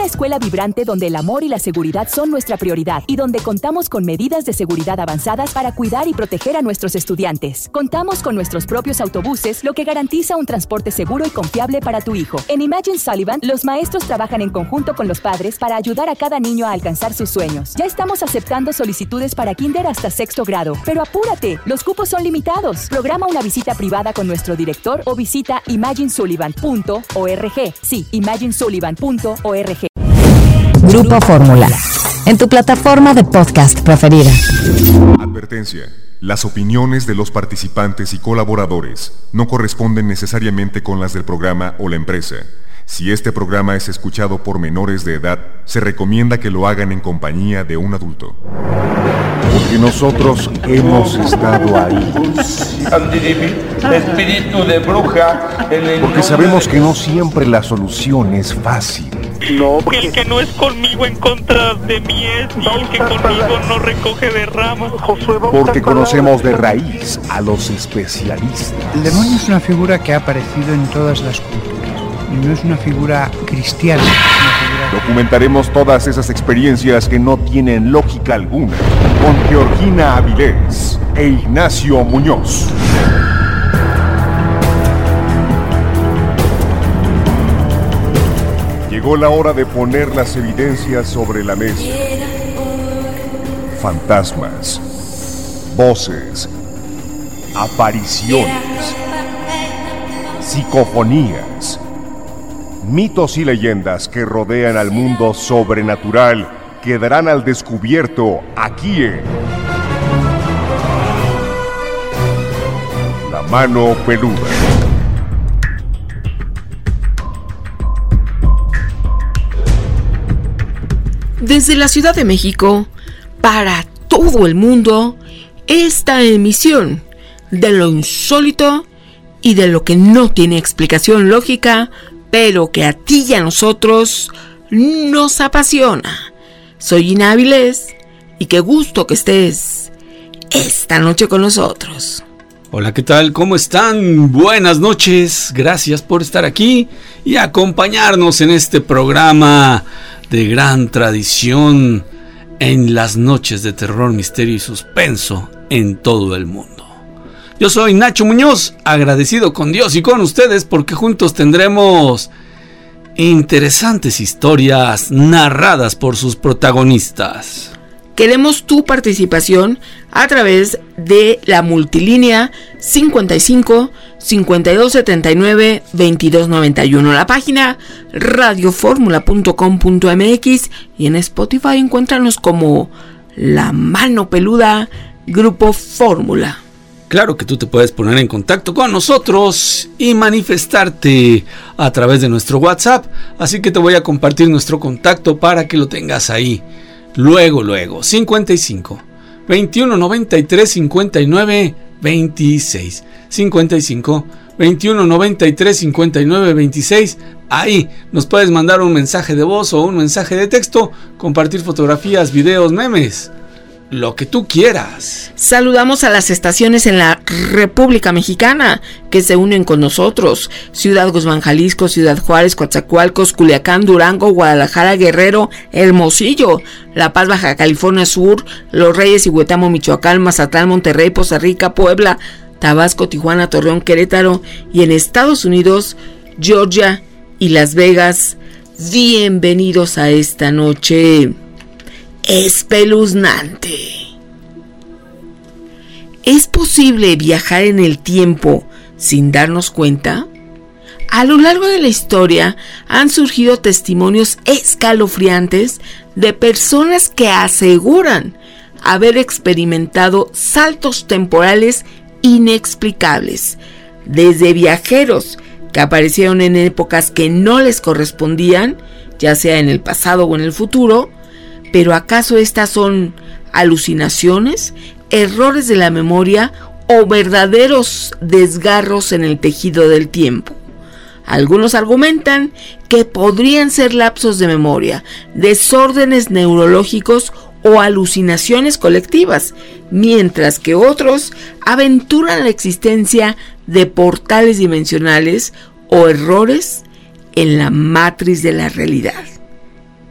Una escuela vibrante donde el amor y la seguridad son nuestra prioridad y donde contamos con medidas de seguridad avanzadas para cuidar y proteger a nuestros estudiantes. Contamos con nuestros propios autobuses, lo que garantiza un transporte seguro y confiable para tu hijo. En Imagine Sullivan, los maestros trabajan en conjunto con los padres para ayudar a cada niño a alcanzar sus sueños. Ya estamos aceptando solicitudes para kinder hasta 6º grado, pero apúrate, los cupos son limitados. Programa una visita privada con nuestro director o visita imaginesullivan.org. Sí, imaginesullivan.org. Grupo Fórmula, en tu plataforma de podcast preferida. Advertencia. Las opiniones de los participantes y colaboradores no corresponden necesariamente con las del programa o la empresa. Si este programa es escuchado por menores de edad, se recomienda que lo hagan en compañía de un adulto. Porque nosotros hemos estado ahí. Espíritu de bruja. Porque sabemos que no siempre la solución es fácil. No, el que no es conmigo en contra de mí es, y el que conmigo no recoge de ramas. Porque conocemos de raíz a los especialistas. El demonio es una figura que ha aparecido en todas las culturas y no es una figura cristiana. Documentaremos todas esas experiencias que no tienen lógica alguna con Georgina Avilés e Ignacio Muñoz. Llegó la hora de poner las evidencias sobre la mesa. Fantasmas, voces, apariciones, psicofonías, mitos y leyendas que rodean al mundo sobrenatural quedarán al descubierto aquí en La Mano Peluda. Desde la Ciudad de México, para todo el mundo, esta emisión de lo insólito y de lo que no tiene explicación lógica, pero que a ti y a nosotros nos apasiona. Soy Ina Avilés y qué gusto que estés esta noche con nosotros. Hola, ¿qué tal? ¿Cómo están? Buenas noches, gracias por estar aquí y acompañarnos en este programa de gran tradición en las noches de terror, misterio y suspenso en todo el mundo. Yo soy Nacho Muñoz, agradecido con Dios y con ustedes porque juntos tendremos interesantes historias narradas por sus protagonistas. Queremos tu participación a través de la multilínea 55 52 79 22 91, la página radioformula.com.mx y en Spotify encuéntranos como La Mano Peluda Grupo Fórmula. Claro que tú te puedes poner en contacto con nosotros y manifestarte a través de nuestro WhatsApp, así que te voy a compartir nuestro contacto para que lo tengas ahí. Luego, 55 21 93 59 26, 55 21 93 59 26. Ahí nos puedes mandar un mensaje de voz o un mensaje de texto, compartir fotografías, videos, memes, lo que tú quieras. Saludamos a las estaciones en la República Mexicana que se unen con nosotros: Ciudad Guzmán, Jalisco, Ciudad Juárez, Coatzacoalcos, Culiacán, Durango, Guadalajara, Guerrero, Hermosillo, La Paz, Baja California Sur, Los Reyes, Huetamo, Michoacán, Mazatlán, Monterrey, Poza Rica, Puebla, Tabasco, Tijuana, Torreón, Querétaro y en Estados Unidos, Georgia y Las Vegas. Bienvenidos a esta noche espeluznante. ¿Es posible viajar en el tiempo sin darnos cuenta? A lo largo de la historia han surgido testimonios escalofriantes de personas que aseguran haber experimentado saltos temporales inexplicables, desde viajeros que aparecieron en épocas que no les correspondían, ya sea en el pasado o en el futuro. ¿Pero acaso estas son alucinaciones, errores de la memoria o verdaderos desgarros en el tejido del tiempo? Algunos argumentan que podrían ser lapsos de memoria, desórdenes neurológicos o alucinaciones colectivas, mientras que otros aventuran la existencia de portales dimensionales o errores en la matriz de la realidad.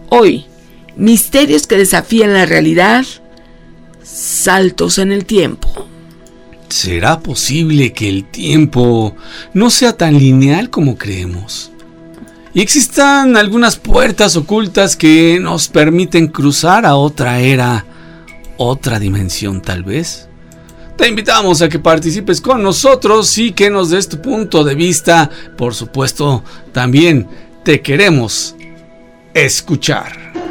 Hoy, misterios que desafían la realidad, saltos en el tiempo. ¿Será posible que el tiempo no sea tan lineal como creemos? Y existan algunas puertas ocultas que nos permiten cruzar a otra era, otra dimensión tal vez. Te invitamos a que participes con nosotros y que nos des tu punto de vista. Por supuesto, también te queremos escuchar.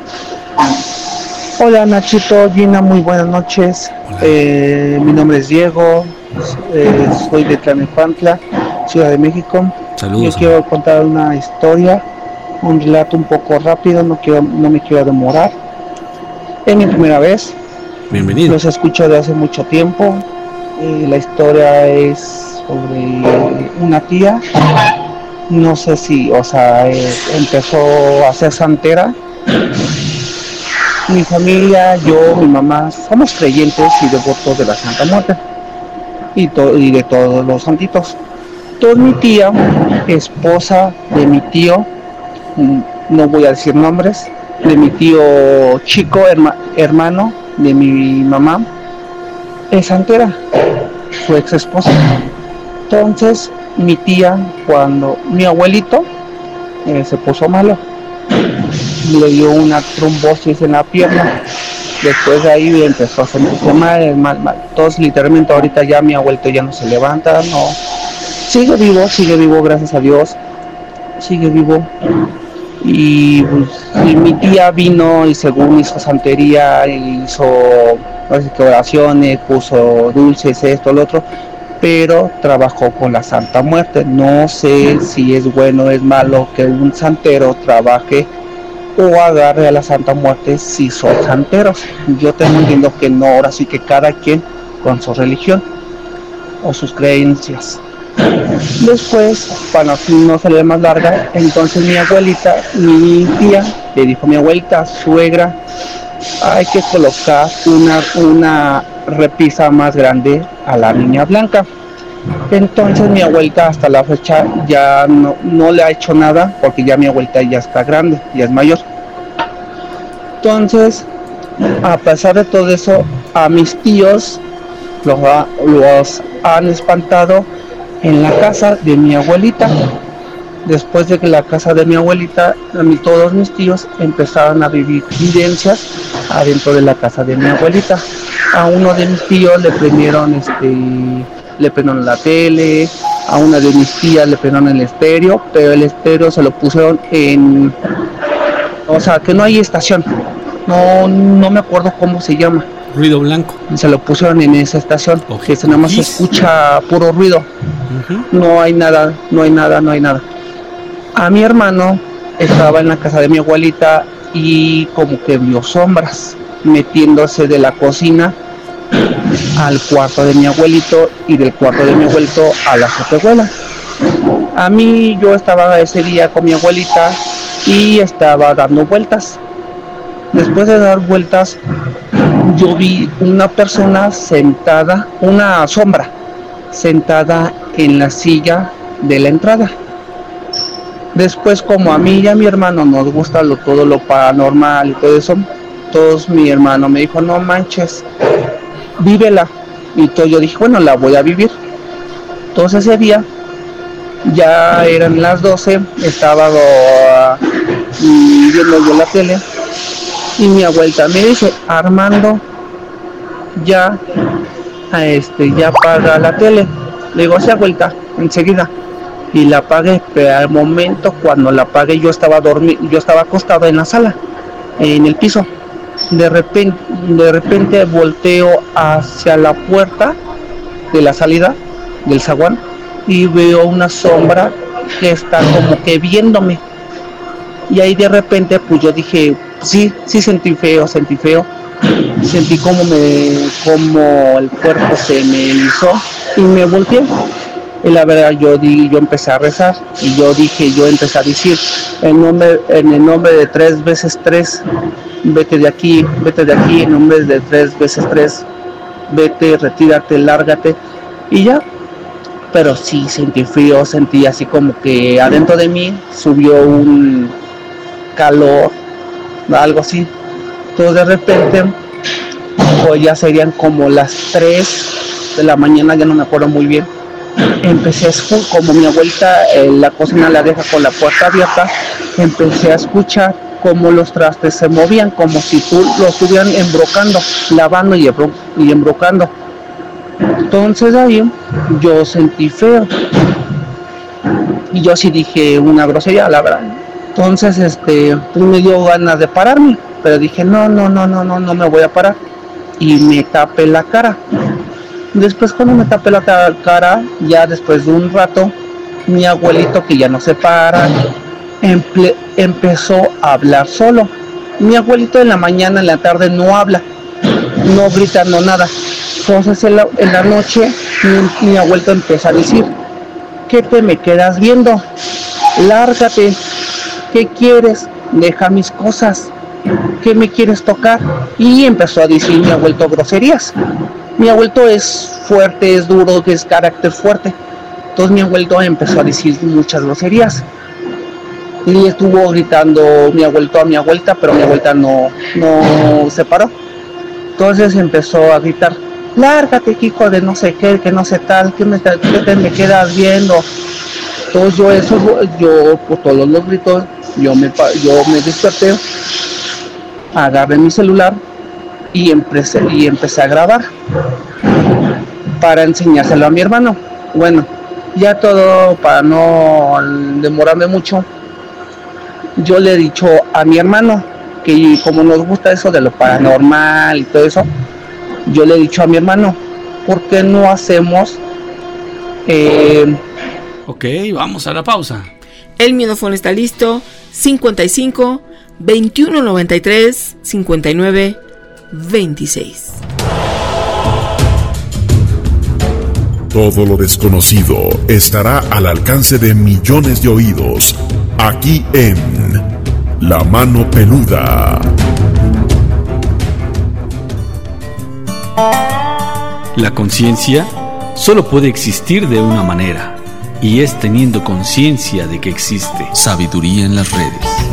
Hola Nachito, Gina, muy buenas noches. Mi nombre es Diego, soy de Tlalnepantla, Ciudad de México. Saludos. Yo quiero contar una historia, un relato un poco rápido, no me quiero demorar. Es mi primera vez. Bienvenido. Los escucho de hace mucho tiempo. La historia es sobre una tía. No sé si, empezó a ser santera. Mi familia, yo, mi mamá, somos creyentes y devotos de la Santa Muerte y de todos los santitos. Entonces mi tía, esposa de mi tío, no voy a decir nombres, de mi tío chico, hermano de mi mamá, es santera, su ex esposa. Entonces mi tía, cuando mi abuelito se puso malo, le dio una trombosis en la pierna. Después de ahí empezó a sentirse mal. Entonces literalmente ahorita ya mi abuelito ya no se levanta, no. Sigue vivo, gracias a Dios. Sigue vivo. Y pues, mi tía vino y según hizo santería, hizo oraciones, puso dulces, esto, lo otro, pero trabajó con la Santa Muerte. No sé si es bueno o es malo que un santero trabaje o agarre a la Santa Muerte si son santeros. Yo tengo entendido que no, ahora sí que cada quien con su religión o sus creencias. Después, para no salir más larga, entonces mi tía, le dijo a mi abuelita, suegra, hay que colocar una repisa más grande a la niña blanca. Entonces mi abuelita hasta la fecha ya no le ha hecho nada, porque ya mi abuelita ya está grande, ya es mayor. Entonces, a pesar de todo eso, a mis tíos los han espantado en la casa de mi abuelita. Después de que la casa de mi abuelita, todos mis tíos empezaron a vivir vivencias adentro de la casa de mi abuelita. A uno de mis tíos le prendieron la tele, a una de mis tías le prendieron el estéreo, pero el estéreo se lo pusieron que no hay estación, no me acuerdo cómo se llama. Ruido blanco. Se lo pusieron en esa estación, que nada más se escucha puro ruido. No hay nada. A mi hermano estaba en la casa de mi abuelita y como que vio sombras metiéndose de la cocina al cuarto de mi abuelito y del cuarto de mi abuelito a la azotehuela. A mí, yo estaba ese día con mi abuelita y estaba dando vueltas. Después de dar vueltas, yo vi una persona sentada, una sombra sentada en la silla de la entrada. Después, como a mí y a mi hermano nos gusta todo lo paranormal y todo eso, mi hermano me dijo, no manches, vívela. Y todo, yo dije, bueno, la voy a vivir. Entonces ese día, ya eran las 12, estaba viendo yo la tele, y mi abuelita me dice, Armando, ya apaga la tele. Le digo, sí, abuelita, enseguida. Y la apagué, pero al momento cuando la apagué yo estaba acostado en la sala, en el piso. De repente volteo hacia la puerta de la salida del zaguán y veo una sombra que está como que viéndome. Y ahí de repente pues yo dije, sí sentí feo. Sentí como el cuerpo se me erizó y me volteé. Y la verdad yo empecé a rezar y yo empecé a decir, en el nombre de 3 veces 3, vete de aquí, en nombre de 3 veces 3, vete, retírate, lárgate, y ya. Pero sí sentí frío, sentí así como que adentro de mí subió un calor algo así. Entonces de repente, pues ya serían como las 3 de la mañana, ya no me acuerdo muy bien. Empecé a escuchar, como mi abuelita la cocina la deja con la puerta abierta, empecé a escuchar cómo los trastes se movían, como si tú lo estuvieran embrocando, lavando y embrocando. Entonces ahí yo sentí feo y yo sí dije una grosería, la verdad. Entonces pues me dio ganas de pararme, pero dije no me voy a parar, y me tapé la cara. Después cuando me tapé la cara, ya después de un rato, mi abuelito, que ya no se para, empezó a hablar solo. Mi abuelito en la mañana, en la tarde no habla, no grita, no nada. Entonces en la noche mi abuelito empezó a decir: ¿qué te me quedas viendo? Lárgate, ¿qué quieres? Deja mis cosas, ¿qué me quieres tocar? Y empezó a decir mi abuelito groserías. Mi abuelito es fuerte, es duro, es carácter fuerte. Entonces mi abuelito empezó a decir muchas groserías. Y estuvo gritando mi abuelito a mi abuelita, pero mi abuelita no se paró. Entonces empezó a gritar: lárgate, hijo de no sé qué, que no sé tal, que me quedas viendo. Entonces yo por todos los gritos, yo me desperté, agarré mi celular y empecé a grabar para enseñárselo a mi hermano. Bueno, ya todo, para no demorarme mucho, yo le he dicho a mi hermano que como nos gusta eso de lo paranormal y todo eso, yo le he dicho a mi hermano: ¿por qué no hacemos? Ok, vamos a la pausa. El miedofón está listo. 55 21 93 59 26. Todo lo desconocido estará al alcance de millones de oídos, aquí en La Mano Peluda. La conciencia solo puede existir de una manera, y es teniendo conciencia de que existe. Sabiduría en las redes.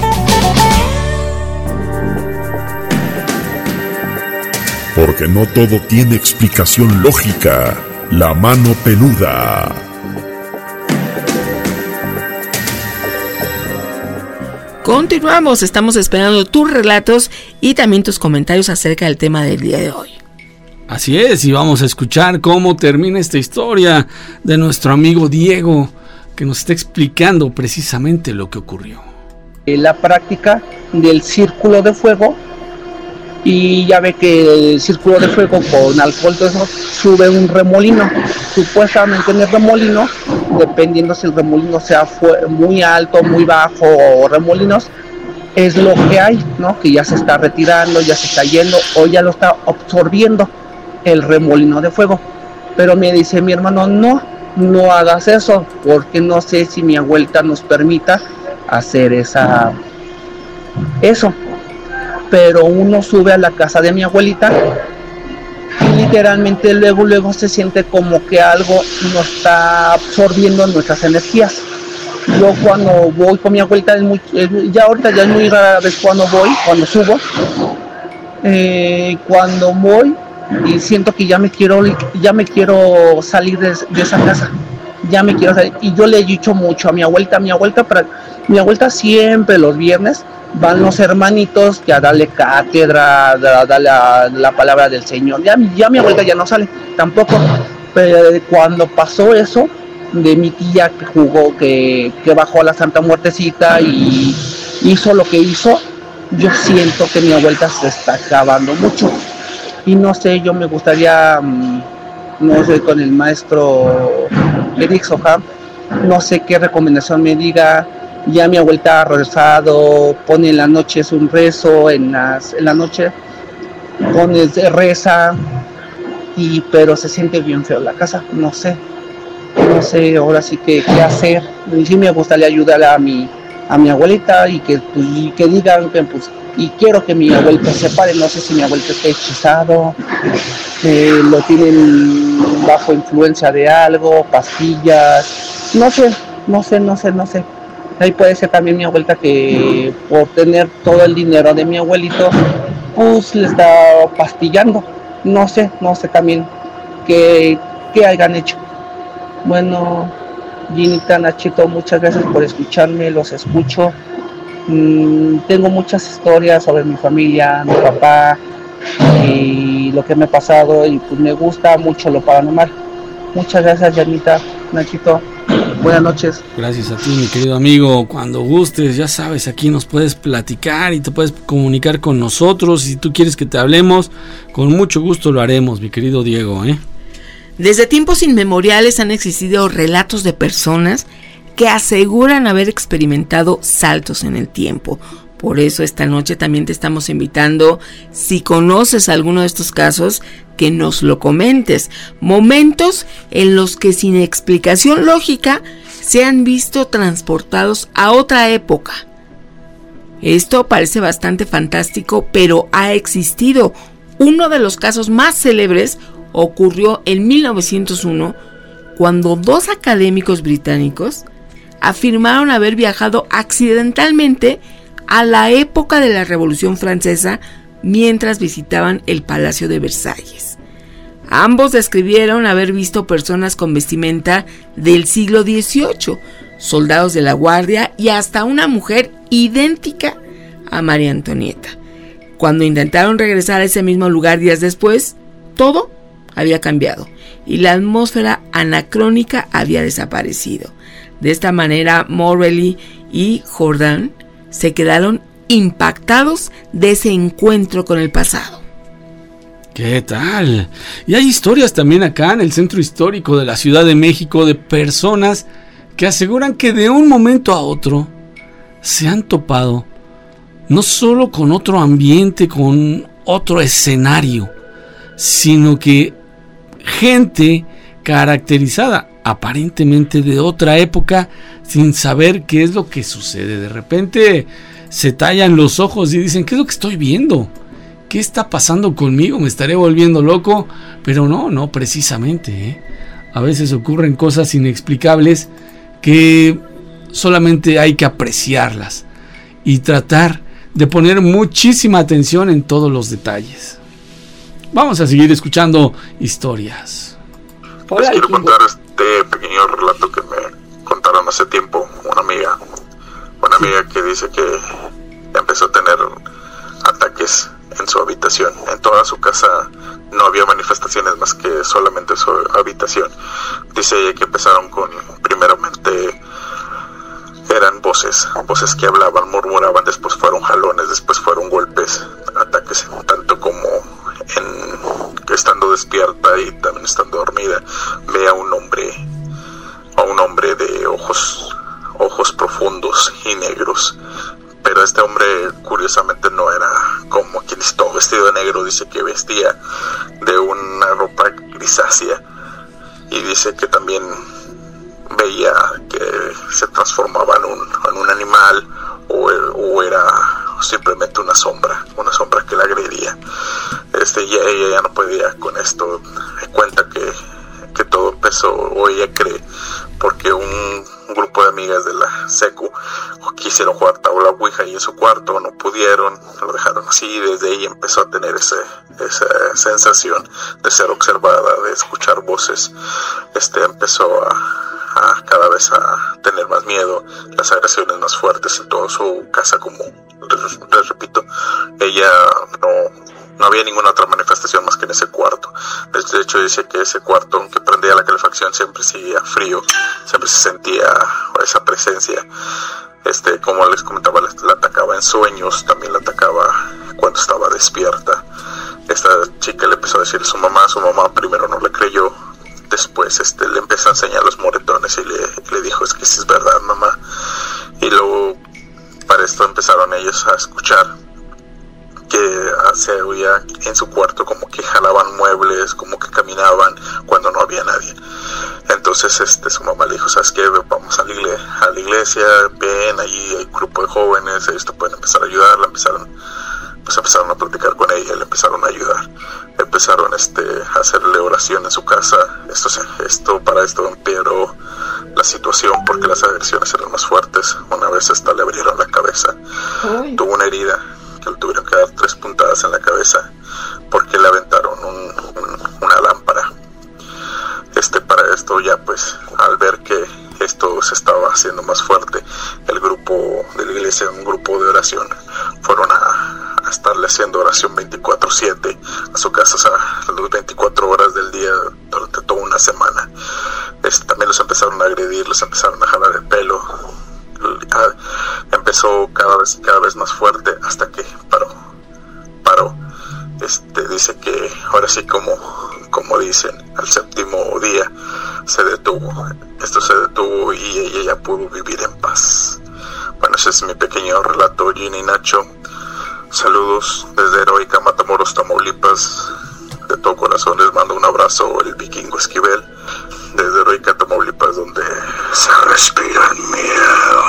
Porque no todo tiene explicación lógica. La Mano Peluda. Continuamos, estamos esperando tus relatos y también tus comentarios acerca del tema del día de hoy. Así es, y vamos a escuchar cómo termina esta historia de nuestro amigo Diego, que nos está explicando precisamente lo que ocurrió. La práctica del círculo de fuego, y ya ve que el círculo de fuego con alcohol, todo eso, sube un remolino. Supuestamente en el remolino, dependiendo si el remolino sea muy alto, muy bajo o remolinos, es lo que hay, ¿no? Que ya se está retirando, ya se está yendo o ya lo está absorbiendo el remolino de fuego. Pero me dice mi hermano: no hagas eso, porque no sé si mi abuelita nos permita hacer eso. Pero uno sube a la casa de mi abuelita y literalmente luego se siente como que algo nos está absorbiendo nuestras energías. Yo cuando voy con mi abuelita ya es muy rara vez cuando subo, cuando voy y siento que ya me quiero salir de esa casa, ya me quiero salir. Y yo le he dicho mucho a mi abuelita siempre los viernes van los hermanitos que a darle cátedra, a darle la palabra del Señor. Ya mi abuelita ya no sale tampoco, pero cuando pasó eso de mi tía que jugó, que bajó a la Santa Muertecita y hizo lo que hizo, yo siento que mi abuelita se está acabando mucho. Y no sé, yo me gustaría, no sé, con el maestro Eric Soham, no sé qué recomendación me diga. Ya mi abuelita ha rezado, pone en la noche es un rezo, en la noche reza, pero se siente bien feo la casa, no sé ahora sí que qué hacer. Y sí me gustaría ayudar a mi abuelita y que digan que pues, y quiero que mi abuelita se pare. No sé si mi abuelita está hechizado, lo tienen bajo influencia de algo, pastillas, no sé. Ahí puede ser también mi abuelita que por tener todo el dinero de mi abuelito, pues le está pastillando. No sé también qué hayan hecho. Bueno, Ginita, Nachito, muchas gracias por escucharme, los escucho. Tengo muchas historias sobre mi familia, mi papá y lo que me ha pasado, y pues me gusta mucho lo paranormal. Muchas gracias, Ginita, Nachito. Buenas noches. Gracias a ti, mi querido amigo. Cuando gustes, ya sabes, aquí nos puedes platicar y te puedes comunicar con nosotros. Si tú quieres que te hablemos, con mucho gusto lo haremos, mi querido Diego, Desde tiempos inmemoriales han existido relatos de personas que aseguran haber experimentado saltos en el tiempo. Por eso esta noche también te estamos invitando, si conoces alguno de estos casos, que nos lo comentes. Momentos en los que sin explicación lógica se han visto transportados a otra época. Esto parece bastante fantástico, pero ha existido. Uno de los casos más célebres ocurrió en 1901, cuando 2 académicos británicos afirmaron haber viajado accidentalmente a la época de la Revolución Francesa mientras visitaban el Palacio de Versalles. Ambos describieron haber visto personas con vestimenta del siglo XVIII, soldados de la guardia y hasta una mujer idéntica a María Antonieta. Cuando intentaron regresar a ese mismo lugar días después, todo había cambiado y la atmósfera anacrónica había desaparecido. De esta manera, Morley y Jordan se quedaron impactados de ese encuentro con el pasado. ¿Qué tal? Y hay historias también acá en el centro histórico de la Ciudad de México de personas que aseguran que de un momento a otro se han topado no solo con otro ambiente, con otro escenario, sino que gente caracterizada aparentemente de otra época sin saber qué es lo que sucede. De repente se tallan los ojos y dicen: ¿qué es lo que estoy viendo? ¿Qué está pasando conmigo? ¿Me estaré volviendo loco? Pero no precisamente, A veces ocurren cosas inexplicables que solamente hay que apreciarlas y tratar de poner muchísima atención en todos los detalles. Vamos a seguir escuchando historias. Les quiero contar este pequeño relato que me contaron hace tiempo una amiga que dice que empezó a tener ataques en su habitación. En toda su casa no había manifestaciones más que solamente su habitación. Dice ella que empezaron con, primeramente eran voces que hablaban, murmuraban, después fueron jalones, después fueron golpes, ataques, tanto como estando despierta y también estando dormida. Ve a un hombre de ojos profundos y negros, pero este hombre curiosamente no era como quien está todo vestido de negro. Dice que vestía de una ropa grisácea y dice que también veía que se transformaba en un animal o era simplemente una sombra que la agredía. Y ella ya no podía con esto. Me cuenta que todo empezó, o ella cree, porque un grupo de amigas de la secu quisieron jugar tabla ouija y en su cuarto no pudieron, lo dejaron así, y desde ahí empezó a tener esa sensación de ser observada, de escuchar voces. Empezó a cada vez a tener más miedo, las agresiones más fuertes en toda su casa. Como les repito, ella no había ninguna otra manifestación más que en ese cuarto. De hecho dice que ese cuarto, aunque prendía la calefacción, siempre seguía frío, siempre se sentía esa presencia. Como les comentaba, la atacaba en sueños, también la atacaba cuando estaba despierta. Esta chica le empezó a decir a su mamá primero no le creyó, después le empezó a enseñar los moretones y le dijo: es que sí es verdad, mamá. Y luego para esto empezaron ellos a escuchar que se oía en su cuarto como que jalaban muebles, como que caminaban cuando no había nadie. Entonces su mamá le dijo: ¿sabes qué? Vamos a la iglesia, ven, allí hay un grupo de jóvenes, ellos te pueden empezar a ayudar. Empezaron a platicar con ella, le empezaron a ayudar, empezaron a hacerle oración en su casa. Esto empeoró la situación porque las agresiones eran más fuertes. Una vez hasta le abrieron la cabeza. Tuvo una herida que le tuvieron que dar 3 puntadas en la cabeza porque le aventaron una lámpara. Para esto ya pues al ver que esto se estaba haciendo más fuerte, el grupo de la iglesia, un grupo de oración, fueron a estarle haciendo oración 24/7 a su casa, o sea, las 24 horas del día durante toda una semana. También los empezaron a agredir, los empezaron a jalar el pelo. Empezó cada vez más fuerte hasta que paró. Dice que ahora sí, como dicen, al 7º día se detuvo. Esto se detuvo y ella pudo vivir en paz. Bueno, ese es mi pequeño relato, Gina y Nacho. Saludos desde Heroica Matamoros, Tamaulipas. De todo corazón les mando un abrazo, el Vikingo Esquivel, desde Heroica, Tamaulipas, donde se respira el miedo.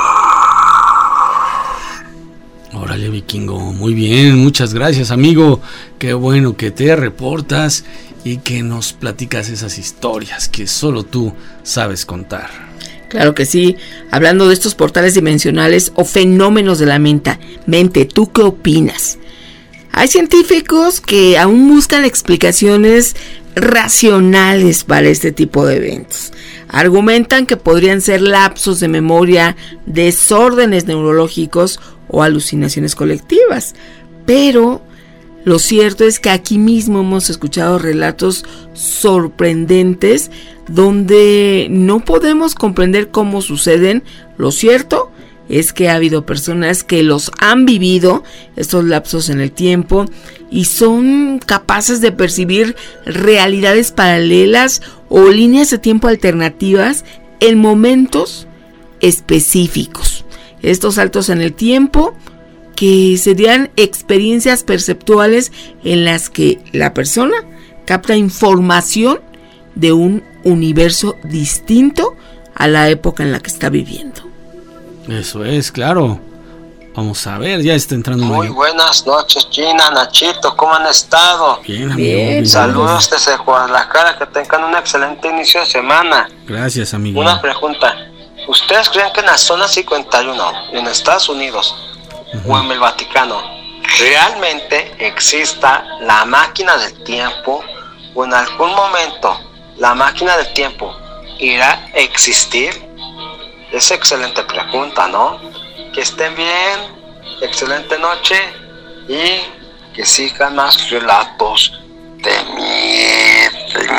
Órale, Vikingo, muy bien, muchas gracias, amigo. Qué bueno que te reportas y que nos platicas esas historias que solo tú sabes contar. Claro que sí. Hablando de estos portales dimensionales o fenómenos de la mente, ¿tú qué opinas? Hay científicos que aún buscan explicaciones racionales para este tipo de eventos. Argumentan que podrían ser lapsos de memoria, desórdenes neurológicos o alucinaciones colectivas. Pero lo cierto es que aquí mismo hemos escuchado relatos sorprendentes donde no podemos comprender cómo suceden. Lo cierto es que ha habido personas que los han vivido, estos lapsos en el tiempo, y son capaces de percibir realidades paralelas o líneas de tiempo alternativas en momentos específicos. Estos saltos en el tiempo que serían experiencias perceptuales en las que la persona capta información de un universo distinto a la época en la que está viviendo. Eso es, claro. Vamos a ver, ya está entrando. Muy buenas noches, Gina, Nachito, ¿cómo han estado? Bien, amigo. Bien. Saludos desde Guadalajara, que tengan un excelente inicio de semana. Gracias, amigo. Una pregunta, ¿ustedes creen que en la zona 51, en Estados Unidos, o en el Vaticano, realmente exista la máquina del tiempo, o en algún momento la máquina del tiempo irá a existir? Es excelente pregunta, ¿no? Que estén bien, excelente noche y que sigan más relatos de miedo.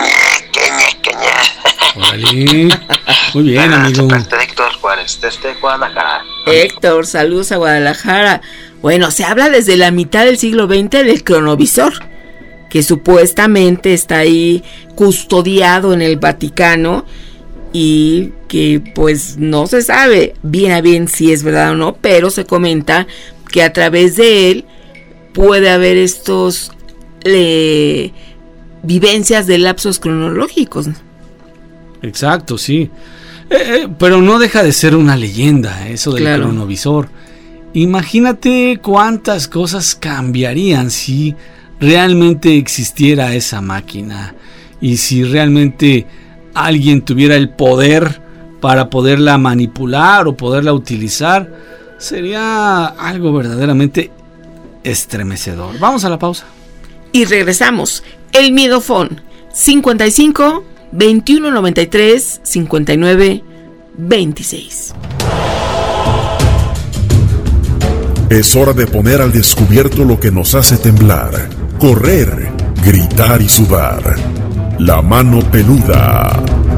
Muy bien, amigo. Héctor Juárez, desde Guadalajara. Héctor, saludos a Guadalajara. Bueno, se habla desde la mitad del siglo XX del cronovisor, que supuestamente está ahí custodiado en el Vaticano y que pues no se sabe bien a bien si es verdad o no, pero se comenta que a través de él puede haber estos vivencias de lapsos cronológicos. Exacto, sí. Pero no deja de ser una leyenda eso del cronovisor. Imagínate cuántas cosas cambiarían si realmente existiera esa máquina y si realmente alguien tuviera el poder para poderla manipular o poderla utilizar. Sería algo verdaderamente estremecedor. Vamos a la pausa y regresamos. El Miedofón 55 21 93 59 26. Es hora de poner al descubierto lo que nos hace temblar, correr, gritar y sudar. La mano peluda.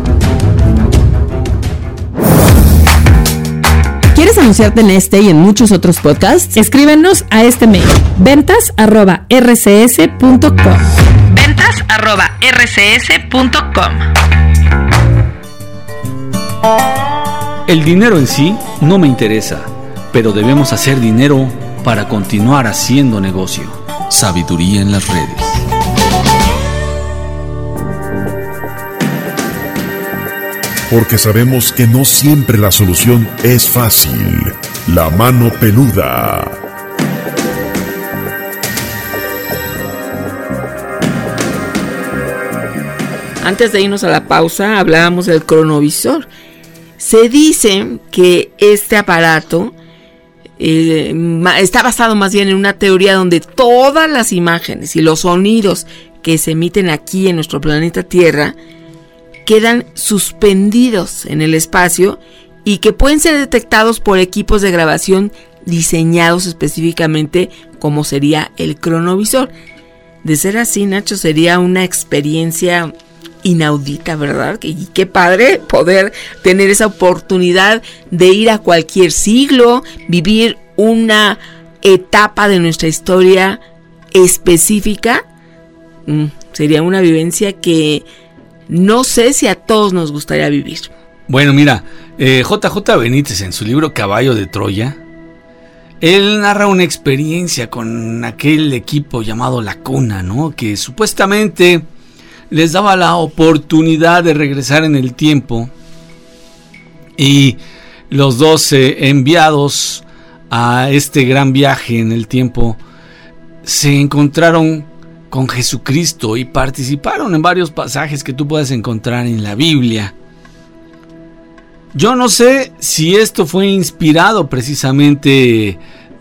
¿Quieres anunciarte en este y en muchos otros podcasts? Escríbenos a este mail: ventas@rcs.com. ventas@rcs.com. El dinero en sí no me interesa, pero debemos hacer dinero para continuar haciendo negocio. Sabiduría en las redes. Porque sabemos que no siempre la solución es fácil. La mano peluda. Antes de irnos a la pausa, hablábamos del cronovisor. Se dice que este aparato está basado más bien en una teoría donde todas las imágenes y los sonidos que se emiten aquí en nuestro planeta Tierra quedan suspendidos en el espacio y que pueden ser detectados por equipos de grabación diseñados específicamente como sería el cronovisor. De ser así, Nacho, sería una experiencia inaudita, ¿verdad? Y qué padre poder tener esa oportunidad de ir a cualquier siglo, vivir una etapa de nuestra historia específica. Sería una vivencia que no sé si a todos nos gustaría vivir. Bueno, mira, JJ Benítez en su libro Caballo de Troya, él narra una experiencia con aquel equipo llamado La Cuna, ¿no? Que supuestamente les daba la oportunidad de regresar en el tiempo, y los 12 enviados a este gran viaje en el tiempo se encontraron con Jesucristo y participaron en varios pasajes que tú puedes encontrar en la Biblia. Yo no sé si esto fue inspirado precisamente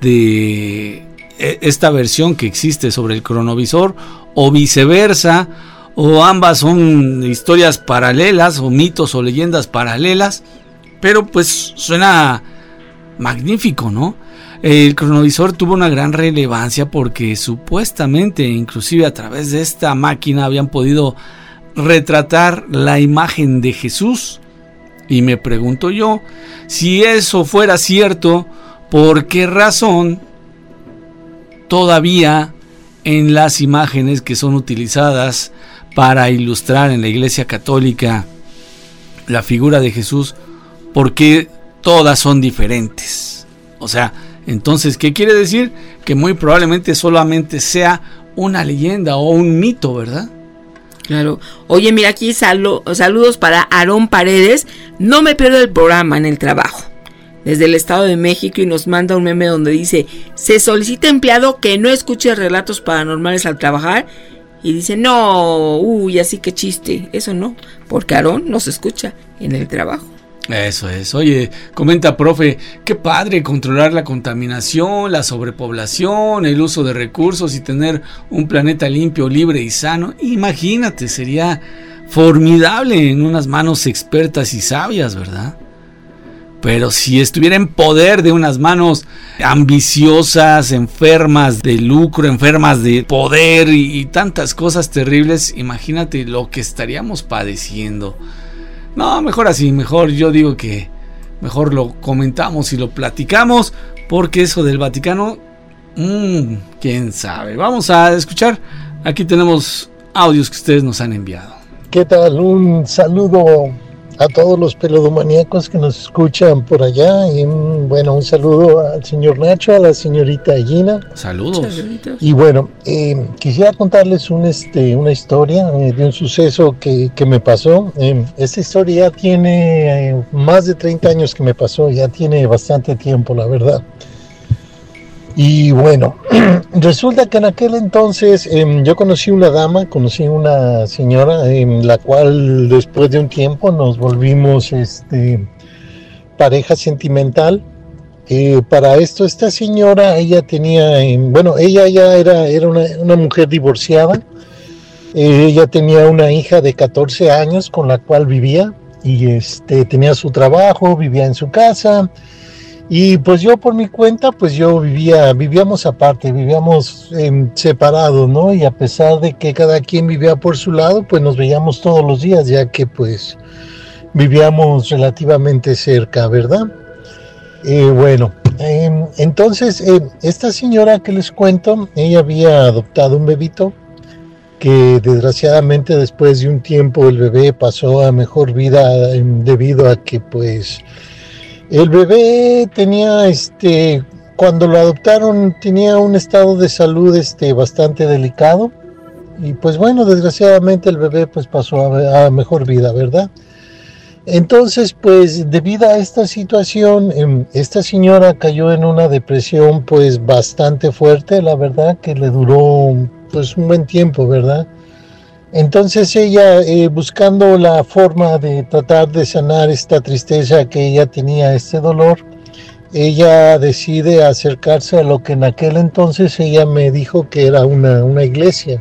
de esta versión que existe sobre el cronovisor, o viceversa, o ambas son historias paralelas, o mitos o leyendas paralelas, pero pues suena magnífico, ¿no? El cronovisor tuvo una gran relevancia porque supuestamente, inclusive a través de esta máquina, habían podido retratar la imagen de Jesús. Y me pregunto yo, si eso fuera cierto, ¿por qué razón todavía en las imágenes que son utilizadas para ilustrar en la Iglesia Católica la figura de Jesús, por qué todas son diferentes? O sea, entonces, ¿qué quiere decir? Que muy probablemente solamente sea una leyenda o un mito, ¿verdad? Claro. Oye, mira, aquí saludos para Aarón Paredes. No me pierdo el programa en el trabajo, desde el Estado de México, y nos manda un meme donde dice: se solicita empleado que no escuche relatos paranormales al trabajar. Y dice: no, así que chiste. Eso no, porque Aarón nos escucha en el trabajo. Eso es. Oye, comenta, profe, qué padre controlar la contaminación, la sobrepoblación, el uso de recursos y tener un planeta limpio, libre y sano. Imagínate, sería formidable en unas manos expertas y sabias, ¿verdad? Pero si estuviera en poder de unas manos ambiciosas, enfermas de lucro, enfermas de poder y tantas cosas terribles, imagínate lo que estaríamos padeciendo. No, mejor así, mejor yo digo que mejor lo comentamos y lo platicamos, porque eso del Vaticano, quién sabe. Vamos a escuchar, aquí tenemos audios que ustedes nos han enviado. ¿Qué tal? Un saludo a todos los peludomaníacos que nos escuchan por allá, y un saludo al señor Nacho, a la señorita Gina. Saludos. Y bueno, quisiera contarles una historia de un suceso que me pasó. Esta historia ya tiene más de 30 años que me pasó, ya tiene bastante tiempo, la verdad. Y bueno, resulta que en aquel entonces yo conocí una señora, la cual después de un tiempo nos volvimos pareja sentimental. Para esto, esta señora, ella tenía, ella ya era una mujer divorciada. Ella tenía una hija de 14 años con la cual vivía, y tenía su trabajo, vivía en su casa. Y pues yo por mi cuenta, pues yo vivíamos aparte, vivíamos separados, ¿no? Y a pesar de que cada quien vivía por su lado, pues nos veíamos todos los días, ya que pues vivíamos relativamente cerca, ¿verdad? Entonces esta señora que les cuento, ella había adoptado un bebito que desgraciadamente después de un tiempo el bebé pasó a mejor vida debido a que pues el bebé tenía, cuando lo adoptaron, tenía un estado de salud bastante delicado, y pues bueno, desgraciadamente el bebé pues pasó a mejor vida, ¿verdad? Entonces, pues debido a esta situación, esta señora cayó en una depresión pues bastante fuerte, la verdad, que le duró pues un buen tiempo, ¿verdad? Entonces ella, buscando la forma de tratar de sanar esta tristeza que ella tenía, este dolor, ella decide acercarse a lo que en aquel entonces ella me dijo que era una iglesia.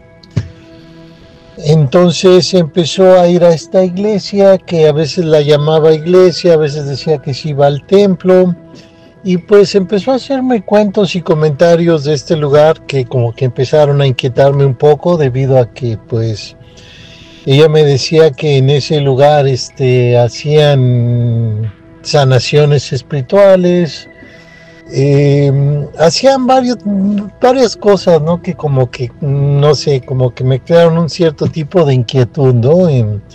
Entonces empezó a ir a esta iglesia, que a veces la llamaba iglesia, a veces decía que sí iba al templo, y pues empezó a hacerme cuentos y comentarios de este lugar que como que empezaron a inquietarme un poco, debido a que pues ella me decía que en ese lugar hacían sanaciones espirituales, hacían varias cosas, ¿no? Que como que, no sé, como que me crearon un cierto tipo de inquietud, ¿no?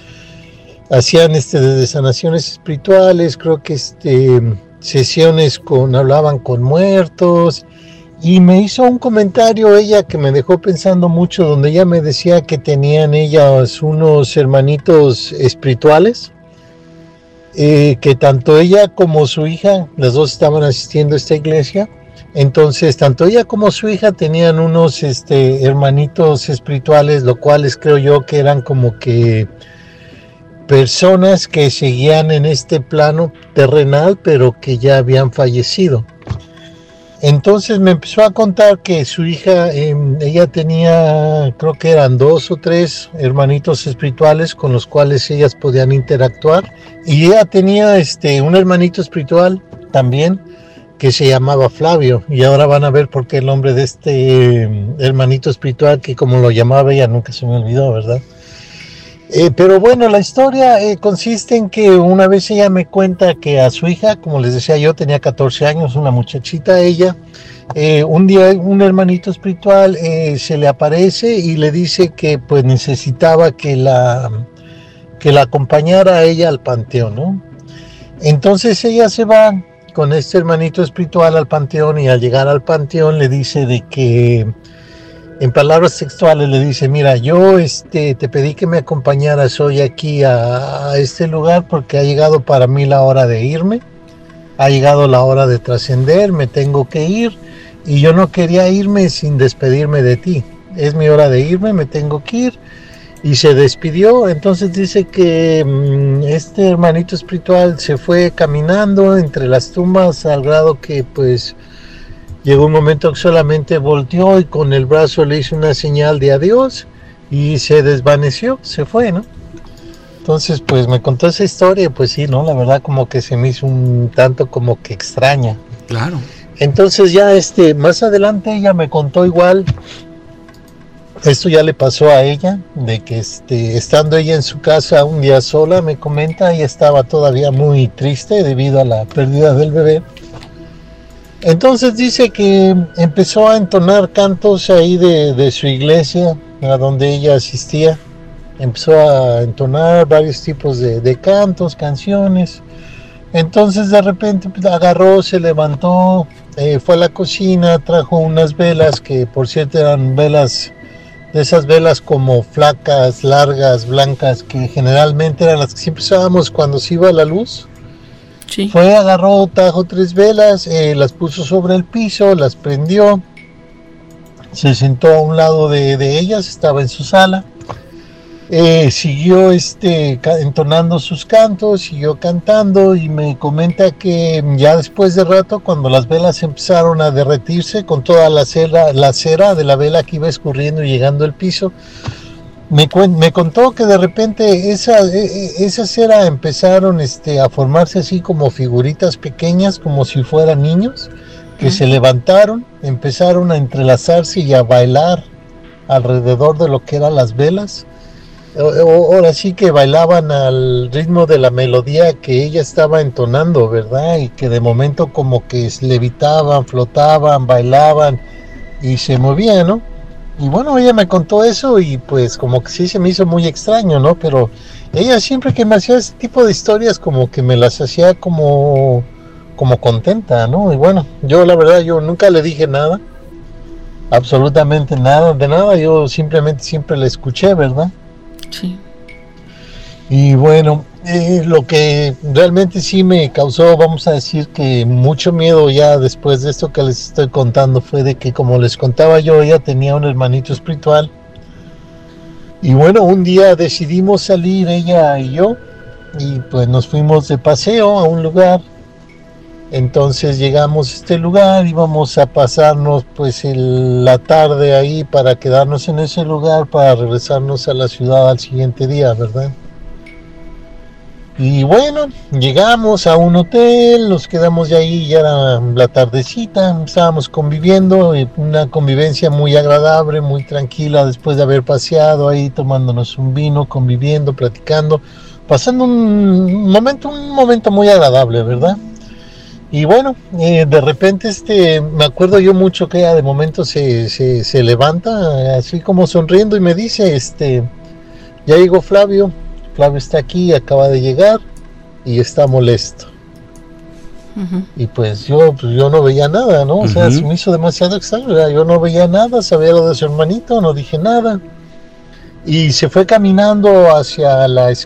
Hacían desde sanaciones espirituales, creo que sesiones hablaban con muertos, y me hizo un comentario ella que me dejó pensando mucho, donde ella me decía que tenían ellas unos hermanitos espirituales, que tanto ella como su hija, las dos estaban asistiendo a esta iglesia. Entonces tanto ella como su hija tenían unos hermanitos espirituales, lo cuales creo yo que eran como que personas que seguían en este plano terrenal, pero que ya habían fallecido. Entonces me empezó a contar que su hija, ella tenía, creo que eran 2 o 3 hermanitos espirituales con los cuales ellas podían interactuar, y ella tenía un hermanito espiritual también que se llamaba Flavio, y ahora van a ver por qué el nombre de este hermanito espiritual, que como lo llamaba ella, nunca se me olvidó, ¿verdad? Pero bueno, la historia consiste en que una vez ella me cuenta que a su hija, como les decía yo, tenía 14 años, una muchachita ella, un día un hermanito espiritual se le aparece y le dice que pues necesitaba que la acompañara a ella al panteón, ¿no? Entonces ella se va con este hermanito espiritual al panteón, y al llegar al panteón le dice de que, en palabras textuales le dice: mira, yo te pedí que me acompañaras hoy aquí a este lugar porque ha llegado para mí la hora de irme, ha llegado la hora de trascender, me tengo que ir, y yo no quería irme sin despedirme de ti, es mi hora de irme, me tengo que ir. Y se despidió. Entonces dice que este hermanito espiritual se fue caminando entre las tumbas, al grado que pues llegó un momento que solamente volteó y con el brazo le hizo una señal de adiós y se desvaneció, se fue, ¿no? Entonces pues me contó esa historia, pues sí, ¿no? La verdad como que se me hizo un tanto como que extraña. Claro. Entonces ya más adelante ella me contó igual, esto ya le pasó a ella, de que estando ella en su casa un día sola, me comenta, ella estaba todavía muy triste debido a la pérdida del bebé. Entonces dice que empezó a entonar cantos ahí de su iglesia, a donde ella asistía. Empezó a entonar varios tipos de cantos, canciones. Entonces de repente agarró, se levantó, fue a la cocina, trajo unas velas, que por cierto eran velas, de esas velas como flacas, largas, blancas, que generalmente eran las que siempre usábamos cuando se iba la luz. Sí. Fue, agarró, trajo 3 velas, las puso sobre el piso, las prendió, se sentó a un lado de ellas, estaba en su sala, siguió entonando sus cantos, siguió cantando, y me comenta que ya después de rato, cuando las velas empezaron a derretirse con toda la cera de la vela que iba escurriendo y llegando al piso, me contó que de repente esa cera empezaron a formarse así como figuritas pequeñas, como si fueran niños, que se levantaron, empezaron a entrelazarse y a bailar alrededor de lo que eran las velas. Ahora sí que bailaban al ritmo de la melodía que ella estaba entonando, ¿verdad? Y que de momento como que levitaban, flotaban, bailaban y se movían, ¿no? Y bueno, ella me contó eso y pues como que sí se me hizo muy extraño, ¿no? Pero ella siempre que me hacía ese tipo de historias como que me las hacía como contenta, ¿no? Y bueno, yo la verdad, yo nunca le dije nada, absolutamente nada, de nada, yo simplemente siempre la escuché, ¿verdad? Sí. Y bueno, lo que realmente sí me causó, vamos a decir que mucho miedo ya después de esto que les estoy contando, fue de que, como les contaba yo, ella tenía un hermanito espiritual Y bueno, un día decidimos salir ella y yo, y pues nos fuimos de paseo a un lugar. Entonces llegamos a este lugar, íbamos a pasarnos pues la tarde ahí para quedarnos en ese lugar para regresarnos a la ciudad al siguiente día, ¿verdad? Y bueno, llegamos a un hotel, nos quedamos de ahí, ya era la tardecita, estábamos conviviendo, una convivencia muy agradable, muy tranquila después de haber paseado ahí, tomándonos un vino, conviviendo, platicando, pasando un momento muy agradable, ¿verdad? Y bueno, de repente me acuerdo yo mucho que ella de momento se levanta así como sonriendo y me dice, ya llegó Flavio está aquí, acaba de llegar y está molesto. Uh-huh. Y pues yo no veía nada, ¿no? O sea, se me hizo demasiado extraño, ¿verdad? Yo no veía nada, sabía lo de su hermanito, no dije nada. Y se fue caminando hacia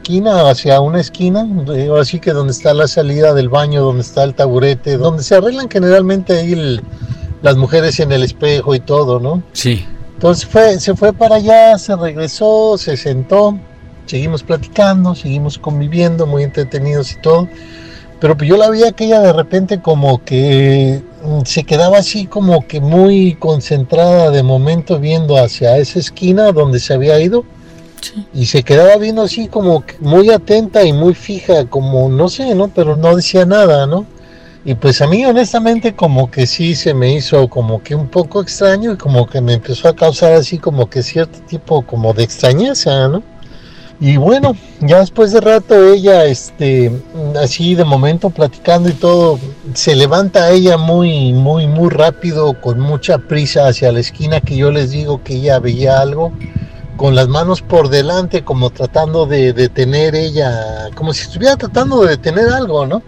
una esquina, así que donde está la salida del baño, donde está el taburete, donde se arreglan generalmente ahí las mujeres en el espejo y todo, ¿no? Sí. Entonces se fue para allá, se regresó, se sentó, seguimos platicando, seguimos conviviendo, muy entretenidos y todo. Pero yo la veía que ella de repente como que se quedaba así como que muy concentrada de momento viendo hacia esa esquina donde se había ido. Sí. Y se quedaba viendo así como que muy atenta y muy fija, como no sé, ¿no? Pero no decía nada, ¿no? Y pues a mí honestamente como que sí se me hizo como que un poco extraño y como que me empezó a causar así como que cierto tipo como de extrañeza, ¿no? Y bueno, ya después de rato ella, así de momento platicando y todo, se levanta ella muy rápido, con mucha prisa hacia la esquina que yo les digo que ella veía algo, con las manos por delante, como tratando de detener ella, como si estuviera tratando de detener algo, ¿no?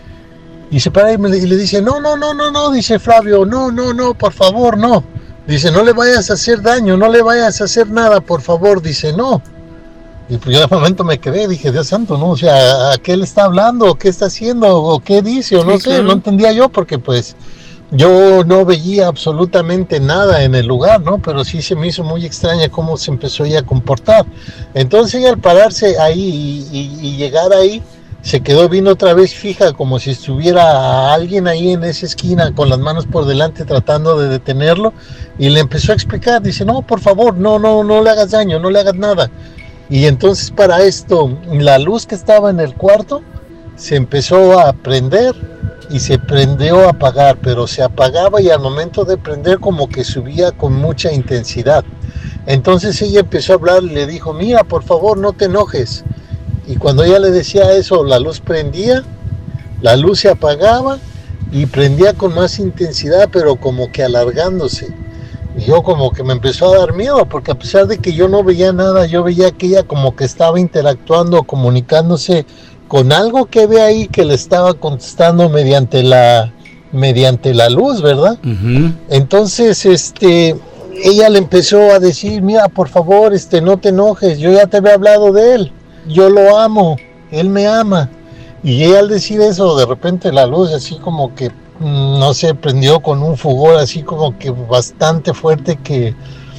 Y se para y le dice, no, dice Flavio, no, por favor, no. Dice, no le vayas a hacer daño, no le vayas a hacer nada, por favor, dice, no. Y pues yo de momento me quedé, dije, Dios santo, ¿no? O sea, ¿a qué le está hablando? ¿O qué está haciendo? ¿O qué dice? O no sé, claro. No entendía yo porque pues yo no veía absolutamente nada en el lugar, ¿no? Pero sí se me hizo muy extraña cómo se empezó ella a comportar. Entonces ella al pararse ahí y llegar ahí, se quedó bien otra vez fija, como si estuviera alguien ahí en esa esquina con las manos por delante tratando de detenerlo, y le empezó a explicar, dice, no, por favor, no le hagas daño, no le hagas nada. Y entonces para esto, la luz que estaba en el cuarto se empezó a prender y se prendió a apagar, pero se apagaba y al momento de prender como que subía con mucha intensidad. Entonces ella empezó a hablar y le dijo, mira, por favor, no te enojes. Y cuando ella le decía eso, la luz prendía, la luz se apagaba y prendía con más intensidad, pero como que alargándose. Y yo como que me empezó a dar miedo, porque a pesar de que yo no veía nada, yo veía que ella como que estaba interactuando, comunicándose con algo que ve ahí que le estaba contestando mediante la luz, ¿verdad? Uh-huh. Entonces, ella le empezó a decir, mira, por favor, no te enojes, yo ya te había hablado de él, yo lo amo, él me ama. Y ella al decir eso, de repente la luz así como que no sé, prendió con un fugor así como que bastante fuerte que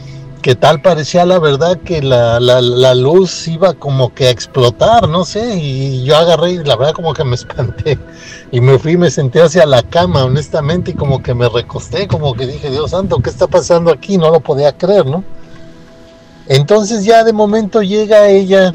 tal parecía la verdad que la luz iba como que a explotar, no sé, y yo agarré y la verdad como que me espanté y me senté hacia la cama honestamente y como que me recosté, como que dije, Dios santo, ¿qué está pasando aquí? No lo podía creer, ¿no? Entonces ya de momento llega ella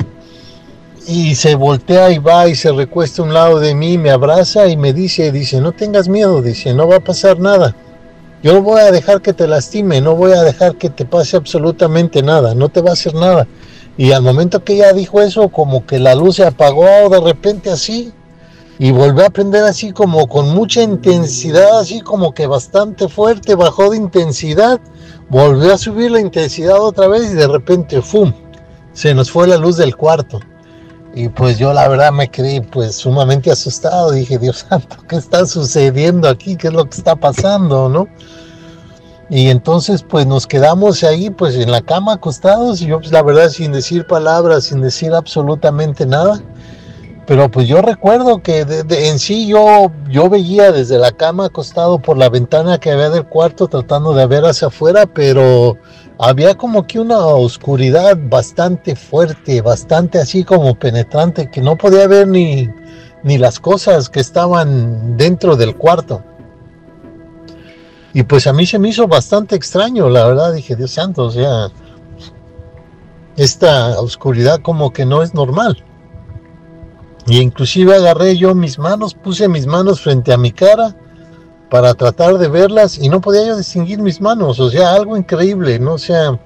y se voltea y va y se recuesta a un lado de mí, me abraza y me dice, no tengas miedo, dice, no va a pasar nada. Yo no voy a dejar que te lastime, no voy a dejar que te pase absolutamente nada, no te va a hacer nada. Y al momento que ella dijo eso, como que la luz se apagó de repente así y volvió a prender así como con mucha intensidad, así como que bastante fuerte, bajó de intensidad, volvió a subir la intensidad otra vez y de repente, ¡fum!, se nos fue la luz del cuarto. Y pues yo la verdad me quedé pues sumamente asustado, dije, Dios santo, ¿qué está sucediendo aquí? ¿Qué es lo que está pasando, no? Y entonces pues nos quedamos ahí pues en la cama acostados y yo pues la verdad sin decir palabras, sin decir absolutamente nada. Pero pues yo recuerdo que en sí yo veía desde la cama acostado por la ventana que había del cuarto tratando de ver hacia afuera, pero había como que una oscuridad bastante fuerte, bastante así como penetrante, que no podía ver ni las cosas que estaban dentro del cuarto. Y pues a mí se me hizo bastante extraño, la verdad. Dije, Dios santo, o sea, esta oscuridad como que no es normal. Y inclusive agarré yo mis manos, puse mis manos frente a mi cara para tratar de verlas y no podía yo distinguir mis manos, o sea, algo increíble, ¿no? O sea,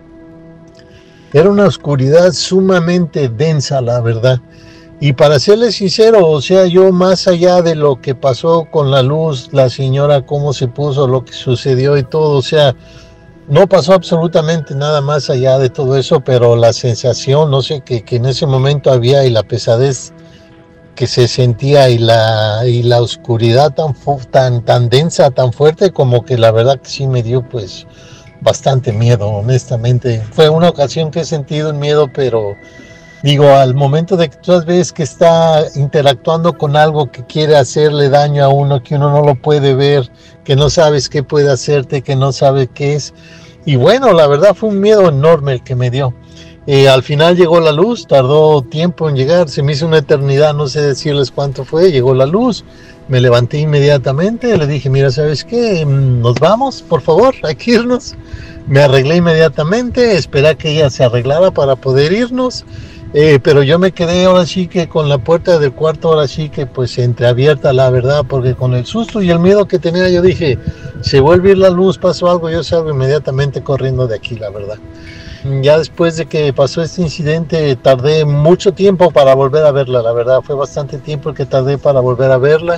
era una oscuridad sumamente densa, la verdad. Y para serles sincero, o sea, yo más allá de lo que pasó con la luz, la señora cómo se puso, lo que sucedió y todo, o sea, no pasó absolutamente nada más allá de todo eso, pero la sensación, no sé, que en ese momento había y la pesadez que se sentía y la oscuridad tan densa, tan fuerte, como que la verdad que sí me dio pues bastante miedo, honestamente. Fue una ocasión que he sentido el miedo, pero digo, al momento de que tú ves que está interactuando con algo que quiere hacerle daño a uno, que uno no lo puede ver, que no sabes qué puede hacerte, que no sabe qué es. Y bueno, la verdad fue un miedo enorme el que me dio. Al final llegó la luz, tardó tiempo en llegar, se me hizo una eternidad, no sé decirles cuánto fue, llegó la luz, me levanté inmediatamente, le dije, mira, ¿sabes qué? Nos vamos, por favor, hay que irnos. Me arreglé inmediatamente, esperé a que ella se arreglara para poder irnos, pero yo me quedé ahora sí que con la puerta del cuarto, ahora sí que pues entreabierta, la verdad, porque con el susto y el miedo que tenía yo dije, se vuelve a ir la luz, pasó algo, yo salgo inmediatamente corriendo de aquí, la verdad. Ya después de que pasó este incidente tardé mucho tiempo para volver a verla, la verdad fue bastante tiempo el que tardé para volver a verla,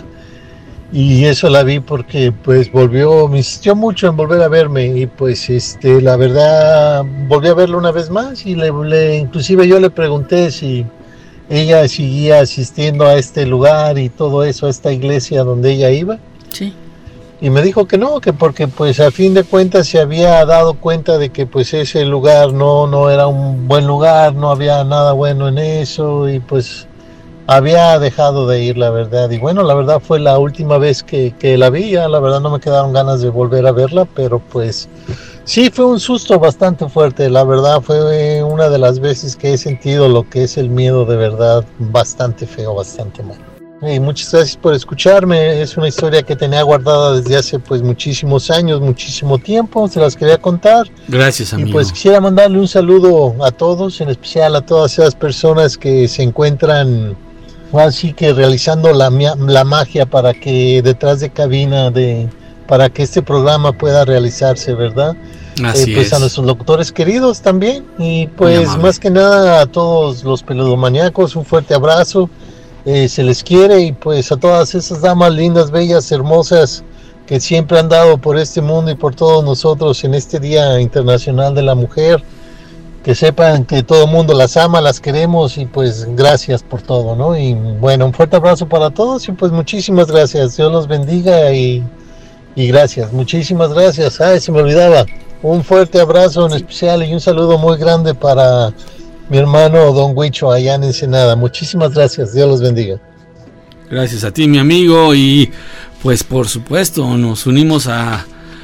y eso la vi porque pues me insistió mucho en volver a verme, y pues la verdad volví a verla una vez más, y inclusive yo le pregunté si ella seguía asistiendo a este lugar y todo eso, a esta iglesia donde ella iba. Sí. Y me dijo que no, que porque pues a fin de cuentas se había dado cuenta de que pues ese lugar no era un buen lugar, no había nada bueno en eso, y pues había dejado de ir, la verdad. Y bueno, la verdad fue la última vez que la vi, ya la verdad no me quedaron ganas de volver a verla, pero pues sí fue un susto bastante fuerte, la verdad fue una de las veces que he sentido lo que es el miedo de verdad, bastante feo, bastante mal. Y muchas gracias por escucharme, es una historia que tenía guardada desde hace pues muchísimos años, muchísimo tiempo, se las quería contar. Gracias, amigo. Y pues quisiera mandarle un saludo a todos, en especial a todas esas personas que se encuentran así que realizando la magia para que detrás de cabina, para que este programa pueda realizarse, ¿verdad? Así pues es. A nuestros locutores queridos también, y pues más que nada a todos los peludomaníacos, un fuerte abrazo. Se les quiere, y pues a todas esas damas lindas, bellas, hermosas que siempre han dado por este mundo y por todos nosotros en este Día Internacional de la Mujer, que sepan que todo el mundo las ama, las queremos, y pues gracias por todo, ¿no? Y bueno, un fuerte abrazo para todos, y pues muchísimas gracias, Dios los bendiga, y gracias, muchísimas gracias. Se me olvidaba, un fuerte abrazo en especial y un saludo muy grande para mi hermano Don Huicho allá en Ensenada. Muchísimas gracias, Dios los bendiga. Gracias a ti, mi amigo, y pues por supuesto nos unimos a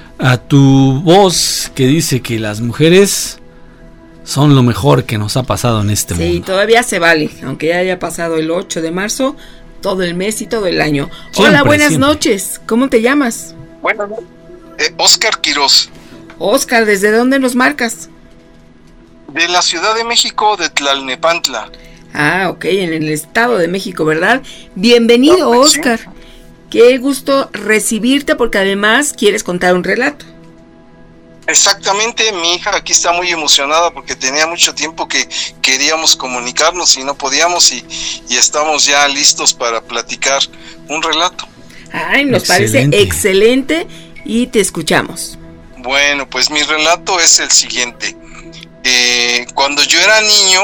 tu voz que dice que las mujeres son lo mejor que nos ha pasado en este mundo. Sí, todavía se vale, aunque ya haya pasado el 8 de marzo, todo el mes y todo el año. Hola, buenas noches, ¿cómo te llamas? Bueno, Oscar Quiroz. Oscar, ¿desde dónde nos marcas? De la Ciudad de México, de Tlalnepantla. Ok, en el Estado de México, ¿verdad? Bienvenido, Oscar. Sí. Qué gusto recibirte, porque además quieres contar un relato. Exactamente, mi hija aquí está muy emocionada porque tenía mucho tiempo que queríamos comunicarnos y no podíamos, y estamos ya listos para platicar un relato. Nos parece excelente y te escuchamos. Bueno, pues mi relato es el siguiente. Cuando yo era niño,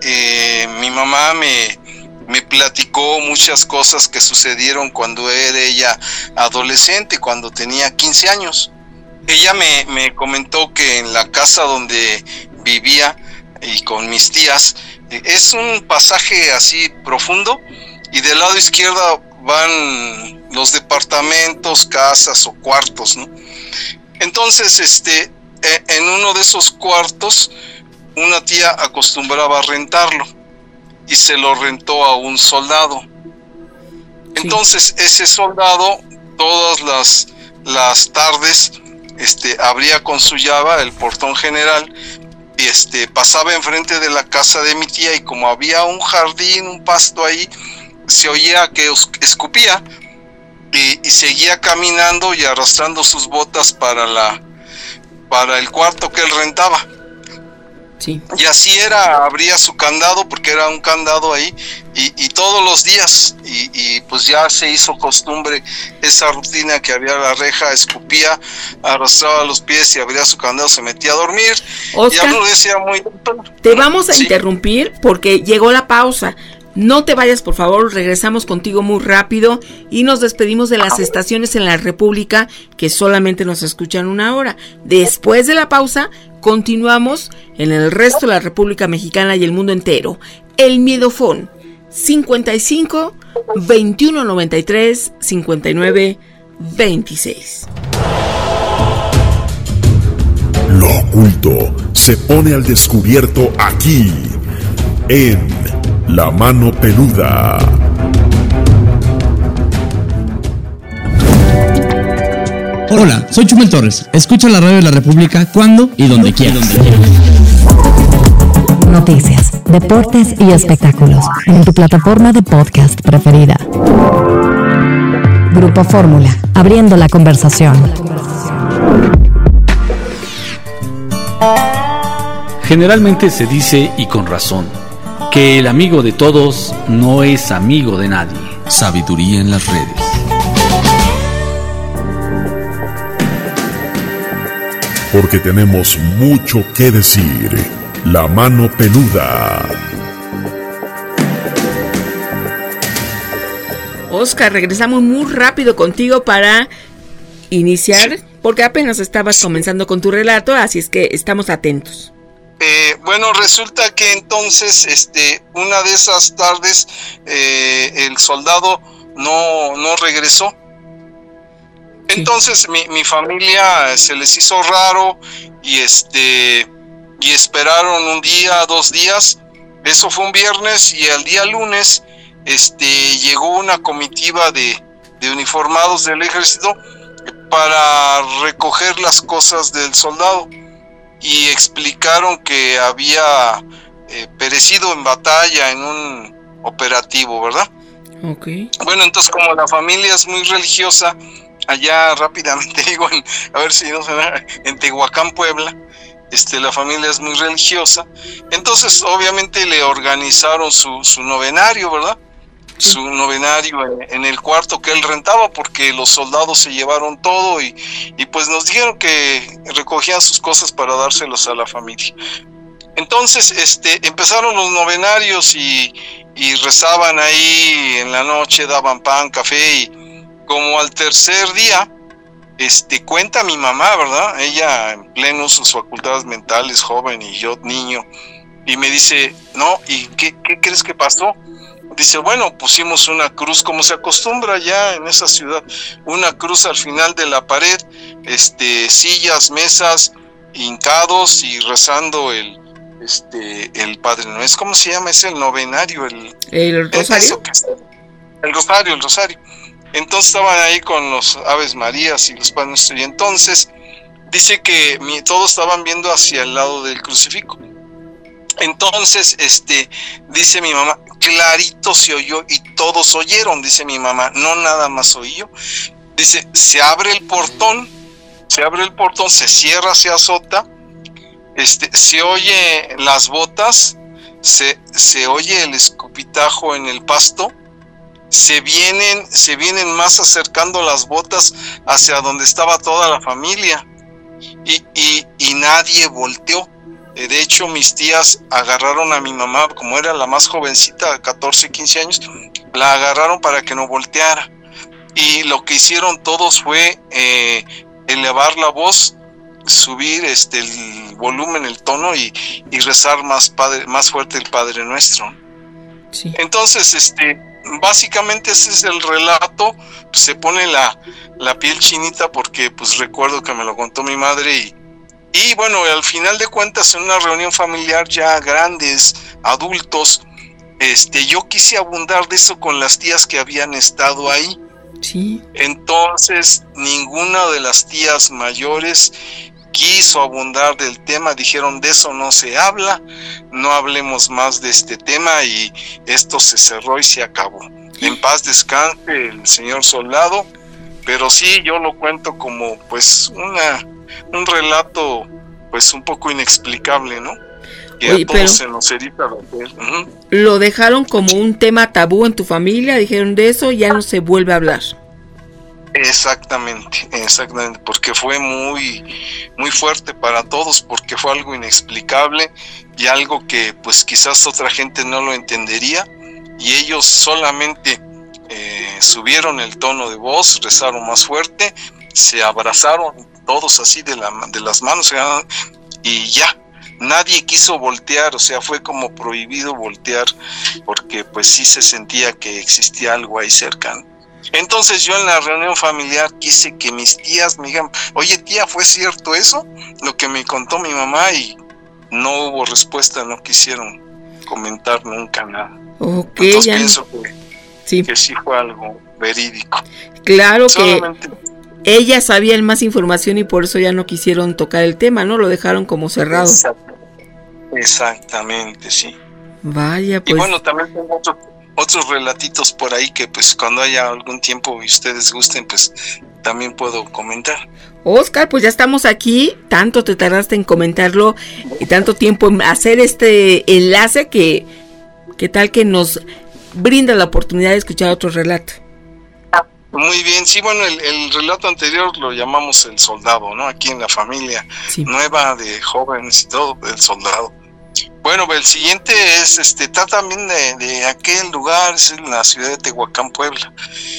mi mamá me platicó muchas cosas que sucedieron cuando era ella adolescente, cuando tenía 15 años. Ella me comentó que en la casa donde vivía y con mis tías, es un pasaje así profundo, y del lado izquierdo van los departamentos, casas o cuartos, ¿no? Entonces, en uno de esos cuartos una tía acostumbraba a rentarlo y se lo rentó a un soldado. Entonces ese soldado todas las tardes abría con su llave el portón general y pasaba enfrente de la casa de mi tía, y como había un jardín, un pasto ahí, se oía que escupía y seguía caminando y arrastrando sus botas para el cuarto que él rentaba. Sí. Y así abría su candado, porque era un candado ahí, y todos los días, y pues ya se hizo costumbre esa rutina, que abría la reja, escupía, arrastraba los pies y abría su candado, se metía a dormir. Oscar, ya lo decía muy... Te vamos a interrumpir porque llegó la pausa. No te vayas, por favor, regresamos contigo muy rápido y nos despedimos de las estaciones en la República que solamente nos escuchan 1 hora. Después de la pausa, continuamos en el resto de la República Mexicana y el mundo entero. El Miedofón, 55 21 93 59 26. Lo oculto se pone al descubierto aquí, en La Mano Peluda. Hola, soy Chumel Torres. Escucha la radio de la República cuando y donde quieras. Noticias, deportes y espectáculos en tu plataforma de podcast preferida. Grupo Fórmula, abriendo la conversación. Generalmente se dice, y con razón, que el amigo de todos no es amigo de nadie. Sabiduría en las redes. Porque tenemos mucho que decir. La Mano Peluda. Oscar, regresamos muy rápido contigo para iniciar, porque apenas estabas comenzando con tu relato, así es que estamos atentos. Bueno, resulta que entonces, una de esas tardes, el soldado no regresó. Entonces mi familia se les hizo raro y esperaron 1 día, 2 días. Eso fue un viernes, y al día lunes llegó una comitiva de uniformados del ejército para recoger las cosas del soldado, y explicaron que había perecido en batalla en un operativo, ¿verdad? Okay. Bueno, entonces, como la familia es muy religiosa, allá rápidamente digo, a ver si no se da, en Tehuacán, Puebla, la familia es muy religiosa, entonces obviamente le organizaron su novenario, ¿verdad? Sí. Su novenario en el cuarto que él rentaba, porque los soldados se llevaron todo y pues nos dijeron que recogían sus cosas para dárselos a la familia. Entonces empezaron los novenarios y rezaban ahí en la noche, daban pan, café, y como al tercer día cuenta mi mamá, ¿verdad? Ella en pleno sus facultades mentales, joven, y yo niño, y me dice, no, ¿y qué crees que pasó? Dice, bueno, pusimos una cruz, como se acostumbra ya en esa ciudad, una cruz al final de la pared, sillas, mesas, hincados y rezando el Padre Nuestro. ¿Cómo se llama? Es el novenario, ¿el rosario? El rosario. Entonces estaban ahí con los Aves Marías y los Padres Nuestros, y entonces dice que todos estaban viendo hacia el lado del crucifijo. Entonces, dice mi mamá, clarito se oyó y todos oyeron, dice mi mamá, no nada más oí yo. Dice, se abre el portón, se cierra, se azota, se oye las botas, se oye el escupitajo en el pasto, se vienen más acercando las botas hacia donde estaba toda la familia, y nadie volteó. De hecho, mis tías agarraron a mi mamá, como era la más jovencita, 14, 15 años, la agarraron para que no volteara. Y lo que hicieron todos fue elevar la voz, subir el volumen, el tono, y rezar más fuerte el Padre Nuestro. Sí. Entonces, básicamente ese es el relato. Se pone la piel chinita porque pues recuerdo que me lo contó mi madre, Y bueno, al final de cuentas, en una reunión familiar ya grandes, adultos, yo quise abundar de eso con las tías que habían estado ahí. Sí. Entonces, ninguna de las tías mayores quiso abundar del tema, dijeron de eso no se habla, no hablemos más de este tema, y esto se cerró y se acabó. En paz descanse el señor soldado, pero sí, yo lo cuento como pues un relato pues un poco inexplicable, ¿no? Que a todos se nos eriza la piel. ¿Lo dejaron como un tema tabú en tu familia? Dijeron de eso ya no se vuelve a hablar. Exactamente, porque fue muy fuerte para todos, porque fue algo inexplicable y algo que pues quizás otra gente no lo entendería, y ellos solamente subieron el tono de voz, rezaron más fuerte, se abrazaron todos así de las manos, y ya, nadie quiso voltear, o sea, fue como prohibido voltear, porque pues sí se sentía que existía algo ahí cercano. Entonces yo en la reunión familiar quise que mis tías me digan, oye tía, ¿fue cierto eso? Lo que me contó mi mamá, y no hubo respuesta, no quisieron comentar nunca nada. Okay, entonces pienso que sí fue algo verídico. Claro. Solamente que ellas sabían más información y por eso ya no quisieron tocar el tema, ¿no? Lo dejaron como cerrado. Exactamente, sí. Vaya, pues. Y bueno, también tengo otros relatitos por ahí que pues cuando haya algún tiempo y ustedes gusten, pues también puedo comentar. Oscar, pues ya estamos aquí, tanto te tardaste en comentarlo y tanto tiempo en hacer este enlace que tal que nos brinda la oportunidad de escuchar otro relato. Muy bien, sí, bueno, el relato anterior lo llamamos El Soldado, ¿no? Aquí en la familia nueva de jóvenes y todo, El Soldado. Bueno, el siguiente es, está también de aquel lugar, es en la ciudad de Tehuacán, Puebla.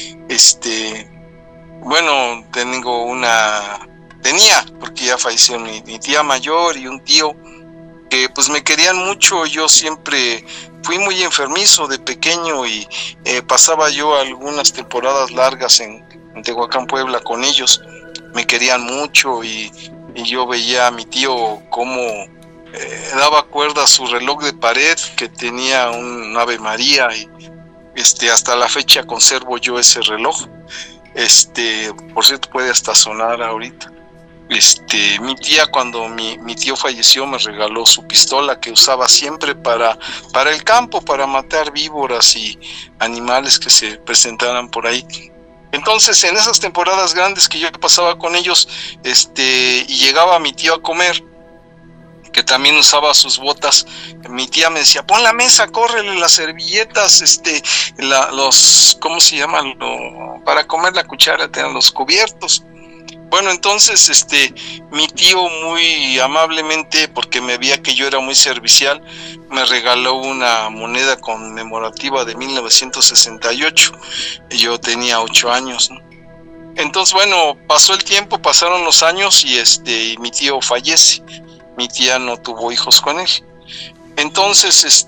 Bueno, tenía, porque ya falleció mi tía mayor y un tío, que pues me querían mucho. Yo siempre fui muy enfermizo de pequeño y pasaba yo algunas temporadas largas en Tehuacán, Puebla con ellos. Me querían mucho y yo veía a mi tío cómo daba cuerda a su reloj de pared, que tenía un Ave María, y hasta la fecha conservo yo ese reloj. Por cierto, puede hasta sonar ahorita. Mi tía, cuando mi tío falleció, me regaló su pistola que usaba siempre para el campo, para matar víboras y animales que se presentaran por ahí. Entonces, en esas temporadas grandes que yo pasaba con ellos, y llegaba mi tío a comer, que también usaba sus botas, mi tía me decía, pon la mesa, córrele las servilletas, ¿cómo se llaman? Para comer la cuchara, tenían los cubiertos. Bueno, entonces, mi tío muy amablemente, porque me veía que yo era muy servicial, me regaló una moneda conmemorativa de 1968, y yo tenía 8 años, ¿no? Entonces, bueno, pasó el tiempo, pasaron los años, y mi tío fallece. Mi tía no tuvo hijos con él. Entonces,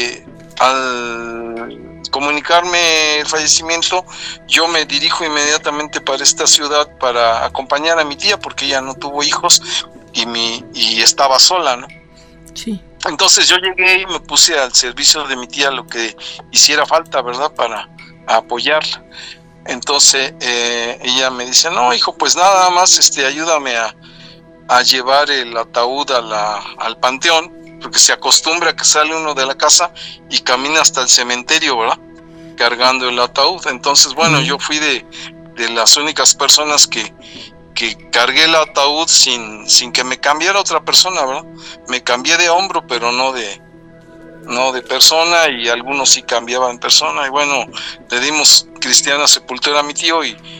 al comunicarme el fallecimiento, yo me dirijo inmediatamente para esta ciudad para acompañar a mi tía, porque ella no tuvo hijos y estaba sola, ¿no? Sí. Entonces yo llegué y me puse al servicio de mi tía, lo que hiciera falta, ¿verdad?, para apoyarla. Entonces ella me dice, no, hijo, pues nada más ayúdame a llevar el ataúd al panteón, porque se acostumbra que sale uno de la casa y camina hasta el cementerio, ¿verdad?, cargando el ataúd. Entonces, bueno, yo fui de las únicas personas que cargué el ataúd sin que me cambiara otra persona, ¿verdad? Me cambié de hombro, pero no de persona, y algunos sí cambiaban persona. Y bueno, le dimos cristiana sepultura a mi tío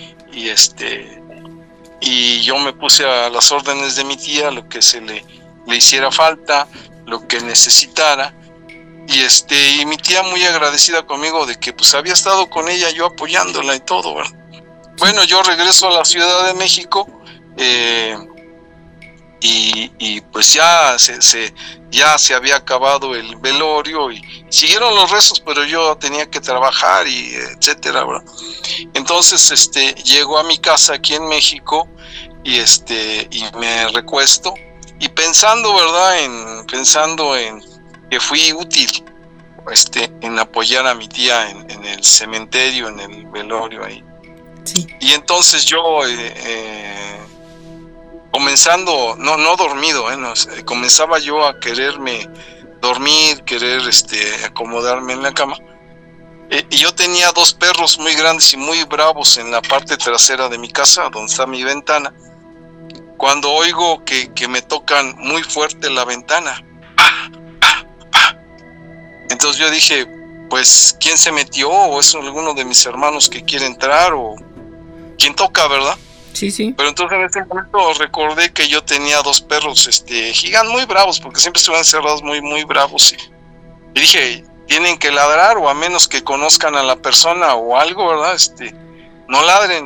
y yo me puse a las órdenes de mi tía, lo que se le hiciera falta, lo que necesitara, y mi tía muy agradecida conmigo de que pues había estado con ella, yo apoyándola y todo, ¿verdad? Bueno, yo regreso a la Ciudad de México, y pues ya se había acabado el velorio y siguieron los rezos, pero yo tenía que trabajar y etcétera, ¿verdad? Entonces llego a mi casa aquí en México y me recuesto, Y pensando, ¿verdad? Pensando en que fui útil en apoyar a mi tía en el cementerio, en el velorio ahí. Sí. Y entonces yo comenzando, no dormido, comenzaba yo a quererme dormir, querer acomodarme en la cama. Y yo tenía 2 perros muy grandes y muy bravos en la parte trasera de mi casa, donde está mi ventana. Cuando oigo que me tocan muy fuerte la ventana, entonces yo dije, pues, ¿quién se metió? ¿O es alguno de mis hermanos que quiere entrar? ¿O quién toca, verdad? Sí. Pero entonces en ese momento recordé que yo tenía 2 perros gigantes, muy bravos, porque siempre estuvieron encerrados, muy, muy bravos. Y dije, tienen que ladrar, o a menos que conozcan a la persona o algo, ¿verdad? No ladren.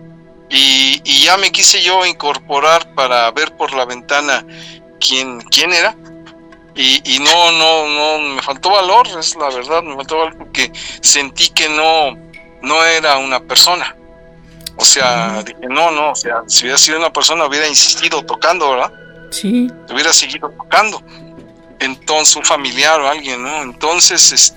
Y ya me quise yo incorporar para ver por la ventana quién era. Y no, me faltó valor, es la verdad, me faltó valor porque sentí que no era una persona. O sea, dije, no, o sea, si hubiera sido una persona hubiera insistido tocando, ¿verdad? Sí. Hubiera seguido tocando. Entonces, un familiar o alguien, ¿no? Entonces,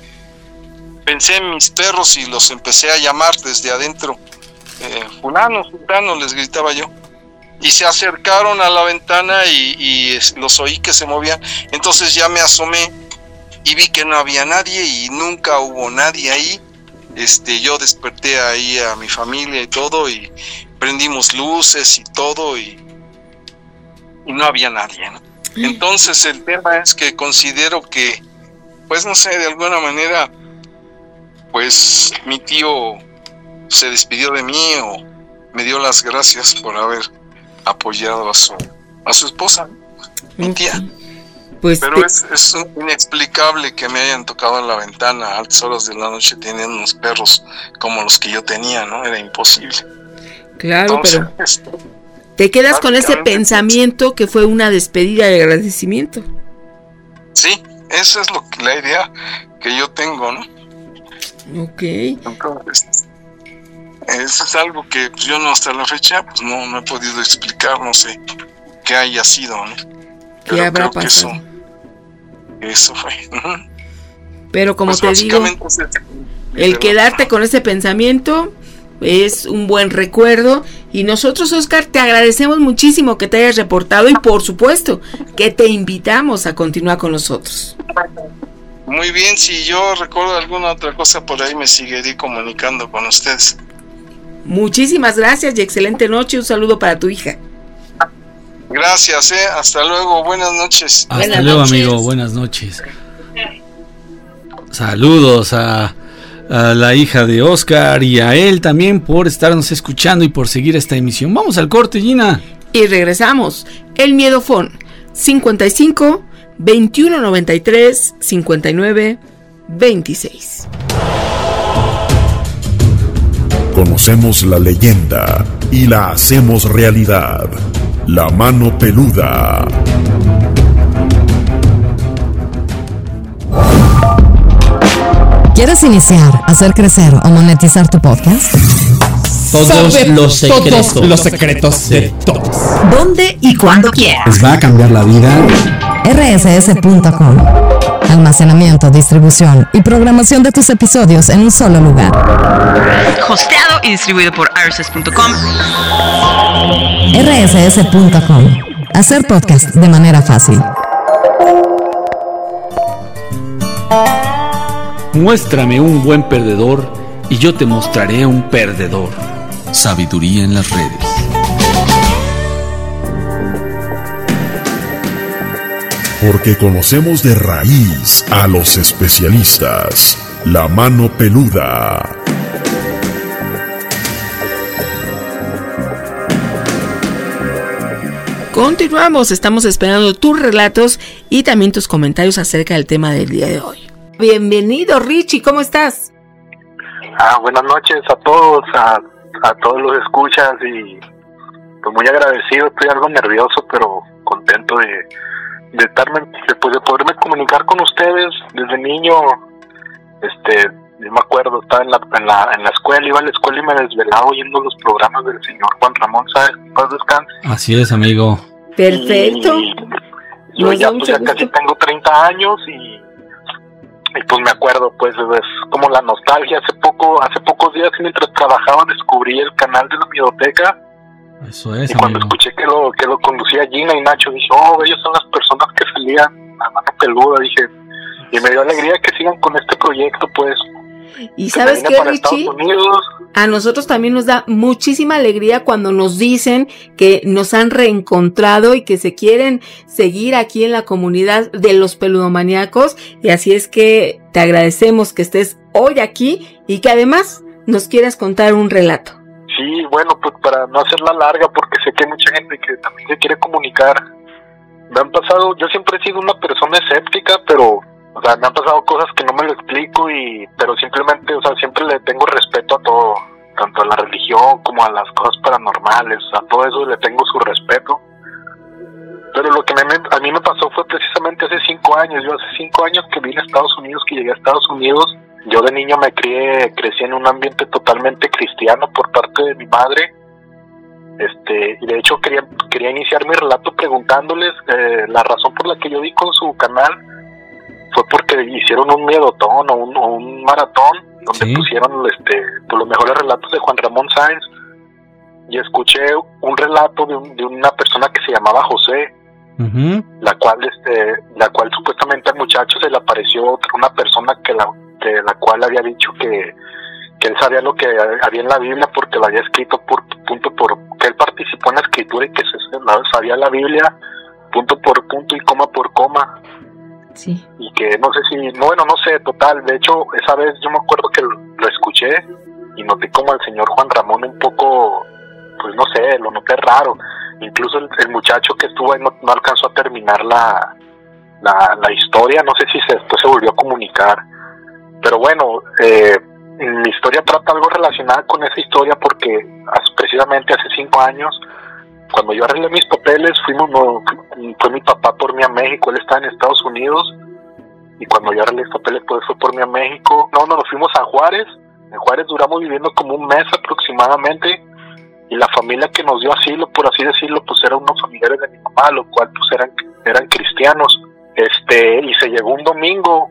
pensé en mis perros y los empecé a llamar desde adentro. Fulano, les gritaba yo. Y se acercaron a la ventana y los oí que se movían. Entonces ya me asomé y vi que no había nadie y nunca hubo nadie ahí. Yo desperté ahí a mi familia y todo, y prendimos luces y todo, y no había nadie, ¿no? Entonces el tema es que considero que, pues no sé, de alguna manera, pues mi tío se despidió de mí o me dio las gracias por haber apoyado a su esposa, mi tía. Pues pero es inexplicable que me hayan tocado en la ventana a altas horas de la noche teniendo unos perros como los que yo tenía, ¿no? Era imposible. Claro, entonces, pero te quedas con ese pensamiento que fue una despedida de agradecimiento. Sí, esa es la idea que yo tengo, ¿no? Ok. Entonces, eso es algo que pues, yo hasta la fecha pues no he podido explicar, no sé qué haya sido, ¿no? ¿Qué habrá pasado? Eso fue. Pero como pues te digo, el quedarte con ese pensamiento es un buen recuerdo, y nosotros, Oscar, te agradecemos muchísimo que te hayas reportado, y por supuesto que te invitamos a continuar con nosotros. Muy bien, si yo recuerdo alguna otra cosa por ahí me seguiré comunicando con ustedes. Muchísimas gracias y excelente noche. Un saludo para tu hija. Gracias, hasta luego, buenas noches. Hasta luego, amigo, buenas noches. Saludos a la hija de Oscar y a él también por estarnos escuchando y por seguir esta emisión. Vamos al corte, Gina. Y regresamos. El Miedofón 55 21 93 59 26. Conocemos la leyenda y la hacemos realidad. La mano peluda. ¿Quieres iniciar, hacer crecer o monetizar tu podcast? Todos los secretos de todos. ¿Dónde y cuándo quieras? Les va a cambiar la vida. rss.com. Almacenamiento, distribución y programación de tus episodios en un solo lugar. Hosteado y distribuido por rss.com. rss.com. Hacer podcast de manera fácil. Muéstrame un buen perdedor y yo te mostraré un perdedor. Sabiduría en las redes. Porque conocemos de raíz a los especialistas. La mano peluda. Continuamos, estamos esperando tus relatos y también tus comentarios acerca del tema del día de hoy. Bienvenido, Richie, ¿cómo estás? Buenas noches a todos, a todos los escuchas, y pues muy agradecido. Estoy algo nervioso, pero contento de poderme comunicar con ustedes. Desde niño, yo me acuerdo, estaba en la escuela, iba a la escuela y me desvelaba oyendo los programas del señor Juan Ramón Sáenz, paz descanse. Así es, amigo. Perfecto. Y yo ya casi tengo 30 años y pues me acuerdo, pues es como la nostalgia. Hace pocos días mientras trabajaba descubrí el canal de la Miedoteca. Eso es, y cuando escuché que lo conducía Gina y Nacho, dije, ellos son las personas que salían a mano peluda, dije, y me dio alegría que sigan con este proyecto, pues. Y ¿sabes qué, Richie? A nosotros también nos da muchísima alegría cuando nos dicen que nos han reencontrado y que se quieren seguir aquí en la comunidad de los peludomaníacos, y así es que te agradecemos que estés hoy aquí y que además nos quieras contar un relato. Sí, bueno, pues para no hacerla larga, porque sé que hay mucha gente que también se quiere comunicar. Me han pasado, yo siempre he sido una persona escéptica, pero o sea, me han pasado cosas que no me lo explico, pero simplemente, o sea, siempre le tengo respeto a todo, tanto a la religión como a las cosas paranormales, a todo eso le tengo su respeto. Pero lo que a mí me pasó fue precisamente hace 5 años. Yo hace 5 años que vine a Estados Unidos, que llegué a Estados Unidos. Yo de niño crecí en un ambiente totalmente cristiano por parte de mi madre. Y de hecho quería iniciar mi relato preguntándoles la razón por la que yo di con su canal. Fue porque hicieron un miedotón o un maratón donde pusieron los mejores relatos de Juan Ramón Sáenz, y escuché un relato de una persona que se llamaba José, la cual supuestamente al muchacho se le apareció una persona de la cual había dicho que él sabía lo que había en la Biblia porque lo había escrito que él participó en la escritura y que sabía la Biblia punto por punto y coma por coma. Sí. Y que no sé, total, de hecho esa vez yo me acuerdo que lo escuché y noté como el señor Juan Ramón un poco, pues no sé, lo noté raro. Incluso el muchacho que estuvo ahí no alcanzó a terminar la historia, no sé si después se volvió a comunicar, pero bueno, mi historia trata algo relacionado con esa historia porque precisamente hace 5 años, cuando yo arreglé mis papeles, fue mi papá por mí a México. Él está en Estados Unidos, y cuando yo arreglé mis papeles, pues fue por mí a México. Nos fuimos a Juárez. En Juárez duramos viviendo como un mes aproximadamente, y la familia que nos dio asilo, por así decirlo, pues eran unos familiares de mi mamá, lo cual pues eran cristianos. Y se llegó un domingo,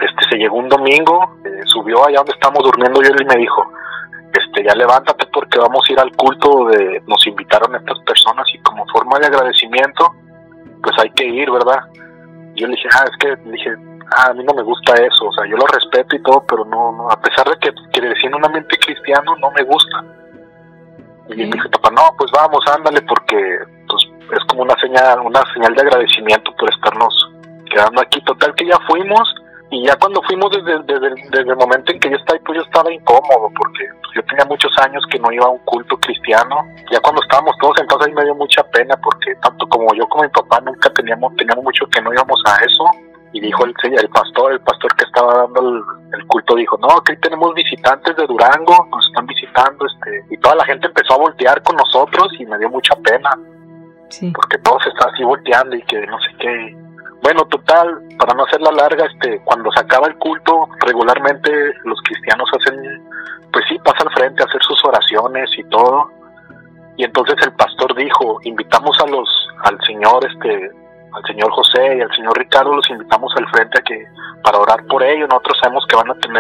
subió allá donde estábamos durmiendo yo, y me dijo, ya levántate porque vamos a ir al culto donde nos invitaron estas personas, y como forma de agradecimiento pues hay que ir, ¿verdad? Yo le dije, a mí no me gusta eso, o sea, yo lo respeto y todo, pero no, a pesar de que crecí en un ambiente cristiano, no me gusta. Y me dice, papá, no, pues vamos, ándale, porque pues es como una señal de agradecimiento por estarnos quedando aquí. Total que ya fuimos. Y ya cuando fuimos, desde el momento en que yo estaba ahí, pues yo estaba incómodo, porque pues, yo tenía muchos años que no iba a un culto cristiano. Ya cuando estábamos todos sentados ahí me dio mucha pena, porque tanto como yo como mi papá nunca teníamos mucho que no íbamos a eso. Y dijo el pastor que estaba dando el culto, dijo, no, que hoy tenemos visitantes de Durango, nos están visitando, y toda la gente empezó a voltear con nosotros, y me dio mucha pena, porque todos estaban así volteando y que no sé qué. Bueno, total, para no hacerla larga, cuando se acaba el culto, regularmente los cristianos pasa al frente a hacer sus oraciones y todo. Y entonces el pastor dijo, invitamos al señor José y al señor Ricardo, los invitamos al frente para orar por ellos. Nosotros sabemos que van a tener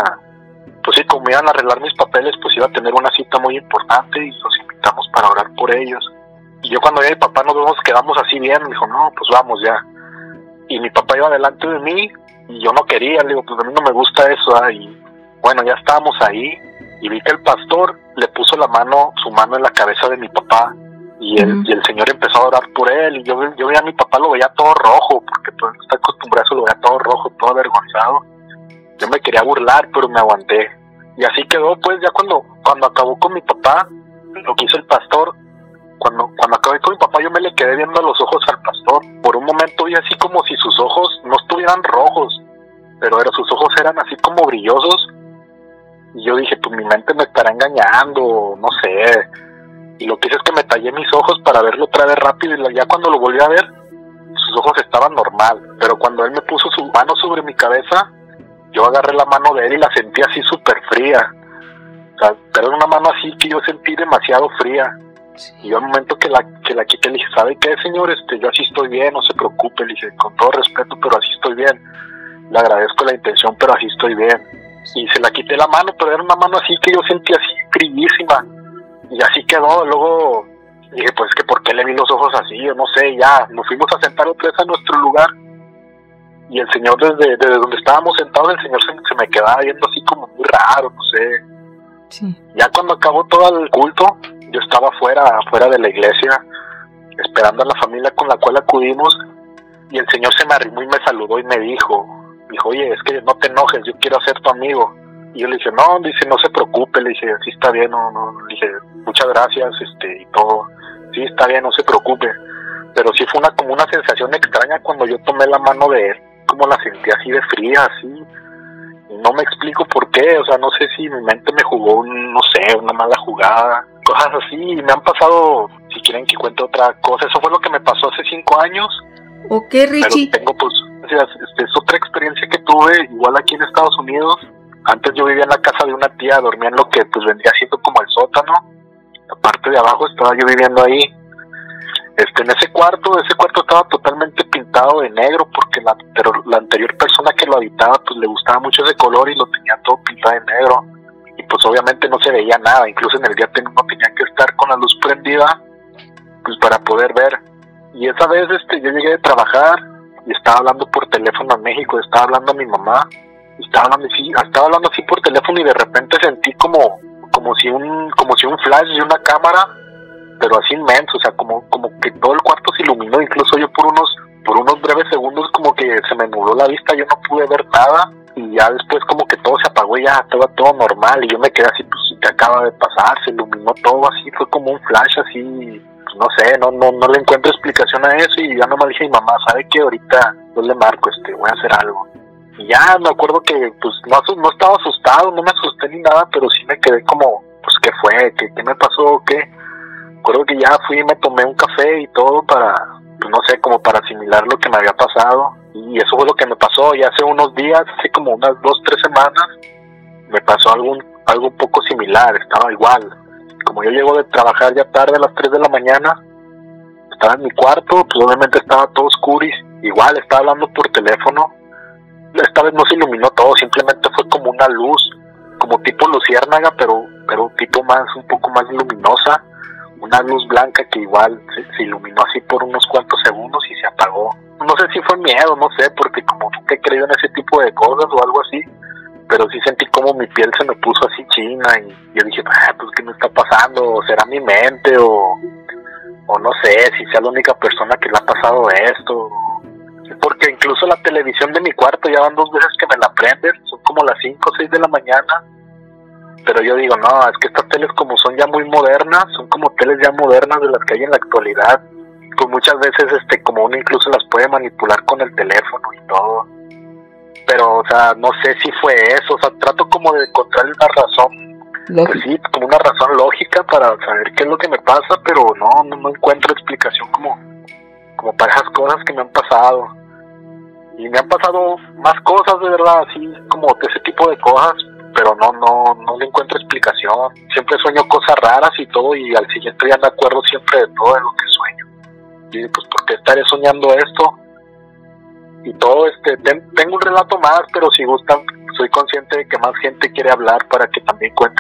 como iban a arreglar mis papeles, pues iba a tener una cita muy importante, y los invitamos para orar por ellos. Y yo cuando vi a mi papá nos quedamos así bien, me dijo, no, pues vamos ya. Y mi papá iba delante de mí, y yo no quería, le digo, pues a mí no me gusta eso, y bueno, ya estábamos ahí, y vi que el pastor le puso su mano en la cabeza de mi papá, y el señor empezó a orar por él, y yo veía a mi papá, lo veía todo rojo, porque pues está acostumbrado a eso, lo veía todo rojo, todo avergonzado. Yo me quería burlar, pero me aguanté, y así quedó. Pues ya cuando acabó con mi papá, lo que hizo el pastor, cuando acabé con mi papá, yo me le quedé viendo a los ojos al pastor. Por un momento vi así como si sus ojos no estuvieran rojos, pero sus ojos eran así como brillosos. Y yo dije, pues mi mente me estará engañando, no sé. Y lo que hice es que me tallé mis ojos para verlo otra vez rápido, y ya cuando lo volví a ver, sus ojos estaban normal. Pero cuando él me puso su mano sobre mi cabeza, yo agarré la mano de él y la sentí así súper fría. O sea, pero era una mano así que yo sentí demasiado fría. Y yo al momento que la quité le dije, ¿sabe qué, señor? Yo así estoy bien, no se preocupe. Le dije, con todo respeto, pero así estoy bien. Le agradezco la intención, pero así estoy bien. Y se la quité la mano, pero era una mano así que yo sentía así fríísima. Y así quedó. Luego dije, pues que ¿por qué le vi los ojos así? Yo no sé, ya nos fuimos a sentar otra vez a nuestro lugar. Y el señor desde donde estábamos sentados, el señor se me quedaba viendo así como muy raro, no sé. Sí. Ya cuando acabó todo el culto, yo estaba fuera de la iglesia, esperando a la familia con la cual acudimos, y el señor se me arrimó y me saludó y me dijo, oye, es que no te enojes, yo quiero ser tu amigo. Y yo le dije, no se preocupe, le dije, sí está bien, le dije, muchas gracias, y todo, sí está bien, no se preocupe. Pero sí fue como una sensación extraña cuando yo tomé la mano de él, como la sentí así de fría, así, y no me explico por qué, o sea, no sé si mi mente me jugó, una mala jugada, cosas así, y me han pasado, si quieren que cuente otra cosa, eso fue lo que me pasó hace 5 años. Ok, Richie. Pero tengo, es otra experiencia que tuve, igual aquí en Estados Unidos. Antes yo vivía en la casa de una tía, dormía en lo que pues vendría siendo como el sótano, la parte de abajo estaba yo viviendo ahí. En ese cuarto estaba totalmente pintado de negro porque la anterior persona que lo habitaba pues le gustaba mucho ese color y lo tenía todo pintado de negro, y pues obviamente no se veía nada, incluso en el día no tenía que estar con la luz prendida pues para poder ver. Y esa vez yo llegué de trabajar y estaba hablando por teléfono a México, estaba hablando a mi mamá, estaba hablando así por teléfono, y de repente sentí como si un flash de una cámara, pero así inmenso, o sea, como que todo el cuarto se iluminó, incluso yo por unos breves segundos como que se me nubló la vista, yo no pude ver nada, y ya después como que todo se apagó y ya estaba todo normal, y yo me quedé así, pues, ¿qué acaba de pasar? Se iluminó todo así, fue como un flash así, pues, no sé, no le encuentro explicación a eso, y ya nomás dije a mi mamá, ¿sabe qué? Ahorita yo le marco, voy a hacer algo. Y ya me acuerdo que pues no estaba asustado, no me asusté ni nada, pero sí me quedé como, pues ¿qué fue? ¿Qué me pasó? ¿Qué? Recuerdo que ya fui y me tomé un café y todo para, pues no sé, como para asimilar lo que me había pasado. Y eso fue lo que me pasó, y hace unos días, hace como unas 2-3 semanas, me pasó algo un poco similar, estaba igual. Como yo llego de trabajar ya tarde a las 3 de la mañana, estaba en mi cuarto, pues obviamente estaba todo oscuro, y igual estaba hablando por teléfono. Esta vez no se iluminó todo, simplemente fue como una luz, como tipo luciérnaga, pero tipo un poco más luminosa, una luz blanca que igual se iluminó así por unos cuantos segundos y se apagó. No sé si fue miedo, no sé, porque como nunca he creído en ese tipo de cosas o algo así, pero sí sentí como mi piel se me puso así china, y yo dije, pues ¿qué me está pasando? ¿O será mi mente? O no sé, si sea la única persona que le ha pasado esto. Porque incluso la televisión de mi cuarto ya van 2 veces que me la prenden, son como las 5 o 6 de la mañana, pero yo digo, no, es que estas teles como son ya muy modernas, son como teles ya modernas de las que hay en la actualidad, pues muchas veces como uno incluso las puede manipular con el teléfono y todo, pero o sea, no sé si fue eso, o sea, trato como de encontrar una razón, pues sí, como una razón lógica para saber qué es lo que me pasa, pero no encuentro explicación como para esas cosas que me han pasado. Y me han pasado más cosas, de verdad, así como de ese tipo de cosas, pero no le encuentro explicación. Siempre sueño cosas raras y todo, y al siguiente día me acuerdo siempre de todo lo que sueño. Y pues, ¿por qué estaré soñando esto? Y todo tengo un relato más, pero si gustan, soy consciente de que más gente quiere hablar para que también cuente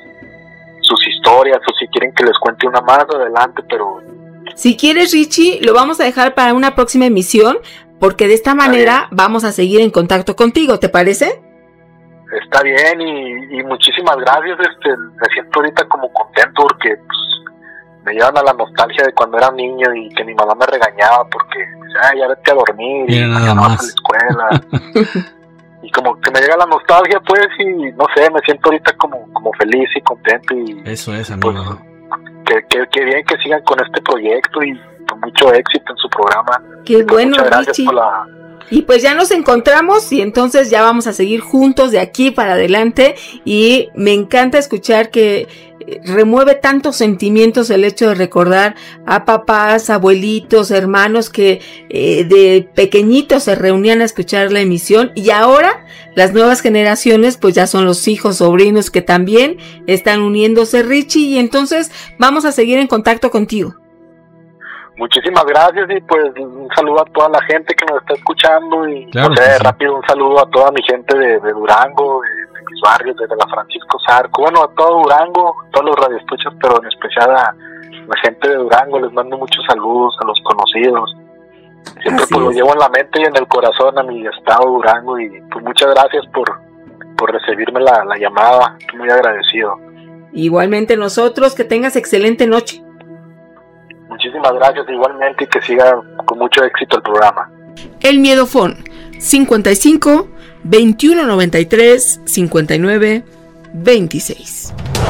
sus historias, o si quieren que les cuente una más adelante, pero... Si quieres, Richie, lo vamos a dejar para una próxima emisión, porque de esta manera vamos a seguir en contacto contigo, ¿te parece? Está bien, y muchísimas gracias. Me siento ahorita como contento porque pues, me llevan a la nostalgia de cuando era niño y que mi mamá me regañaba porque ya vete a dormir y nada no vas más a la escuela. Y como que me llega la nostalgia, pues, y no sé, me siento ahorita como feliz y contento. Y eso es, amigo. Pues, que bien que sigan con este proyecto y con mucho éxito en su programa. Qué bueno, muchas gracias Richie. Y pues ya nos encontramos y entonces ya vamos a seguir juntos de aquí para adelante, y me encanta escuchar que remueve tantos sentimientos el hecho de recordar a papás, abuelitos, hermanos que de pequeñitos se reunían a escuchar la emisión, y ahora las nuevas generaciones pues ya son los hijos, sobrinos que también están uniéndose, Richie, y entonces vamos a seguir en contacto contigo. Muchísimas gracias, y pues un saludo a toda la gente que nos está escuchando, y claro, rápido un saludo a toda mi gente de Durango, de mis barrios, desde la Francisco Zarco, bueno, a todo Durango, todos los radioescuchas, pero en especial a la gente de Durango. Les mando muchos saludos a los conocidos. Siempre pues lo llevo en la mente y en el corazón a mi estado Durango, y pues muchas gracias por recibirme la llamada. Estoy muy agradecido. Igualmente nosotros, que tengas excelente noche. Muchísimas gracias igualmente, y que siga con mucho éxito el programa. El Miedofón 55 21 93 59 26.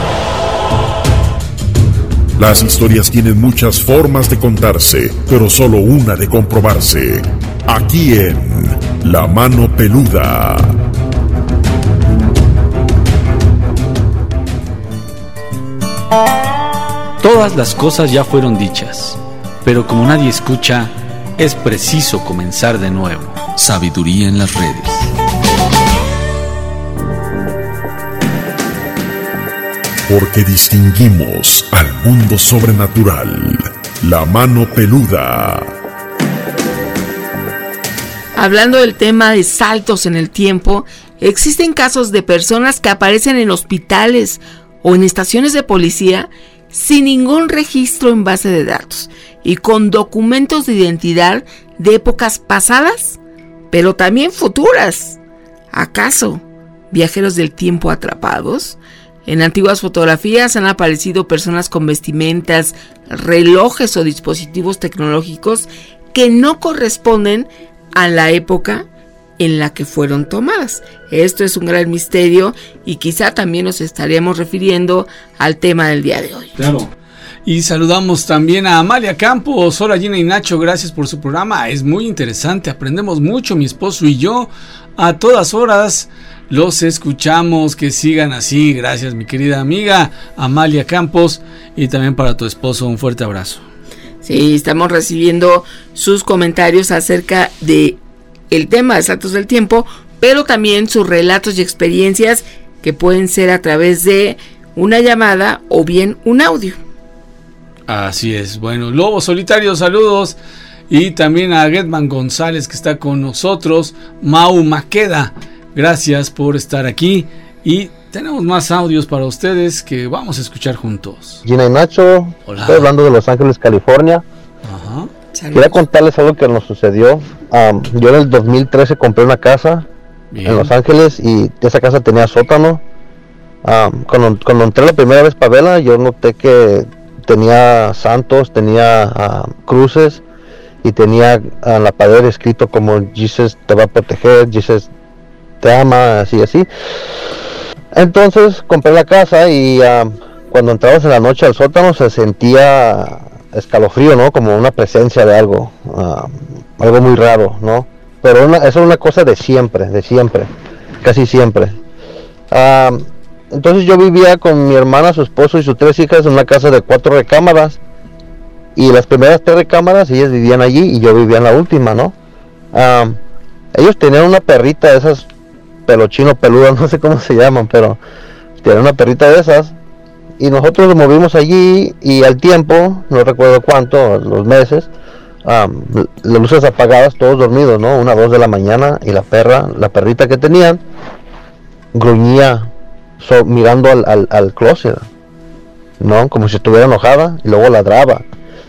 Las historias tienen muchas formas de contarse, pero solo una de comprobarse. Aquí en La Mano Peluda. Todas las cosas ya fueron dichas, pero como nadie escucha, es preciso comenzar de nuevo. Sabiduría en las redes. Porque distinguimos al mundo sobrenatural. La Mano Peluda. Hablando del tema de saltos en el tiempo, existen casos de personas que aparecen en hospitales o en estaciones de policía sin ningún registro en base de datos y con documentos de identidad de épocas pasadas, pero también futuras. ¿Acaso viajeros del tiempo atrapados? En antiguas fotografías han aparecido personas con vestimentas, relojes o dispositivos tecnológicos que no corresponden a la época en la que fueron tomadas. Esto es un gran misterio, y quizá también nos estaríamos refiriendo al tema del día de hoy. Claro. Y saludamos también a Amalia Campos. Hola Gina y Nacho, gracias por su programa. Es muy interesante, aprendemos mucho mi esposo y yo. A todas horas los escuchamos, que sigan así. Gracias mi querida amiga Amalia Campos, y también para tu esposo un fuerte abrazo. Sí, estamos recibiendo sus comentarios acerca de el tema de saltos del tiempo, pero también sus relatos y experiencias, que pueden ser a través de una llamada o bien un audio. Así es. Bueno, Lobo Solitario, saludos. Y también a Getman González, que está con nosotros. Mau Maqueda, gracias por estar aquí. Y tenemos más audios para ustedes que vamos a escuchar juntos. Gina y Nacho, hola. Estoy hablando de Los Ángeles, California. Ajá. Quería contarles algo que nos sucedió. Yo en el 2013 compré una casa en Los Ángeles, y esa casa tenía sótano. Cuando entré la primera vez para verla, yo noté que tenía santos, tenía cruces, y tenía en la pared escrito como Jesus te va a proteger, Jesus te ama, así. Entonces compré la casa, y cuando entrabas en la noche al sótano se sentía escalofrío, ¿no? Como una presencia de algo, algo muy raro, ¿no? Pero eso es una cosa de siempre, casi siempre. Entonces yo vivía con mi hermana, su esposo y sus 3 hijas en una casa de 4 recámaras, y las primeras 3 recámaras ellas vivían allí y yo vivía en la última, ¿no? Ellos tenían una perrita de esas pelochino peludas, no sé cómo se llaman, pero tenían una perrita de esas. Y nosotros nos movimos allí, y al tiempo, no recuerdo cuánto, los meses, las luces apagadas, todos dormidos, ¿no? 1, 2 de la mañana, y la perrita que tenían, gruñía mirando al closet, ¿no? Como si estuviera enojada, y luego ladraba.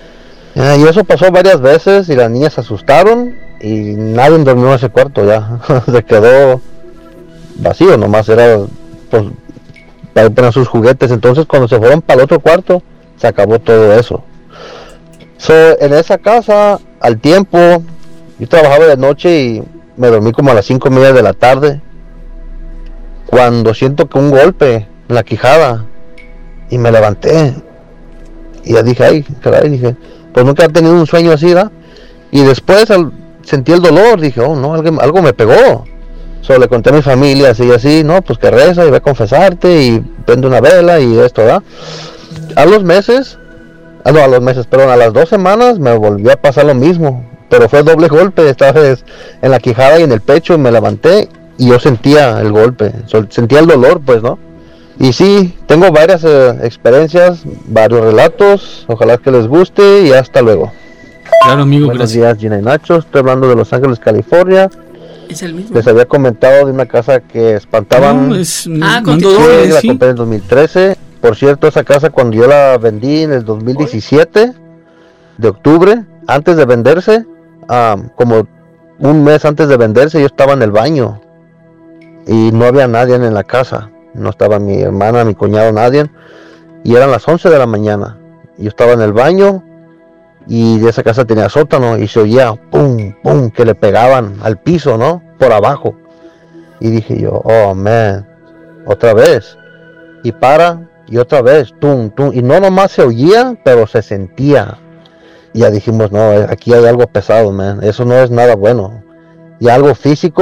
Y eso pasó varias veces, y las niñas se asustaron, y nadie durmió en ese cuarto ya. Se quedó vacío, nomás era pues para tener sus juguetes. Entonces cuando se fueron para el otro cuarto, se acabó todo eso. En esa casa, al tiempo, yo trabajaba de noche y me dormí como a las 5:30 de la tarde, cuando siento que un golpe en la quijada, y me levanté, y ya dije, ay, caray, dije, pues nunca he tenido un sueño así, ¿verdad? Y después, sentí el dolor, dije, oh no, algo me pegó. Solo le conté a mi familia, así, no, pues que reza y ve a confesarte y prende una vela y esto, ¿verdad? A las 2 semanas me volvió a pasar lo mismo, pero fue doble golpe, esta vez en la quijada y en el pecho, y me levanté y yo sentía el golpe, sentía el dolor, pues, ¿no? Y sí, tengo varias experiencias, varios relatos, ojalá que les guste y hasta luego. Claro, amigo, Buenos gracias. días, Gina y Nacho, estoy hablando de Los Ángeles, California. Es el mismo. Les había comentado de una casa que espantaban. La compré en 2013. Por cierto, esa casa cuando yo la vendí en el 2017 de octubre, antes de venderse, como un mes antes de venderse, yo estaba en el baño y no había nadie en la casa. No estaba mi hermana, mi cuñado, nadie. Y eran las 11 de la mañana. Yo estaba en el baño y de esa casa tenía sótano y se oía pum, pum, que le pegaban al piso, ¿no? Por abajo. Y dije yo, oh man, otra vez. Y y otra vez, tum, tum. Y no nomás se oía, pero se sentía. Y ya dijimos, no, aquí hay algo pesado, man. Eso no es nada bueno. Y algo físico,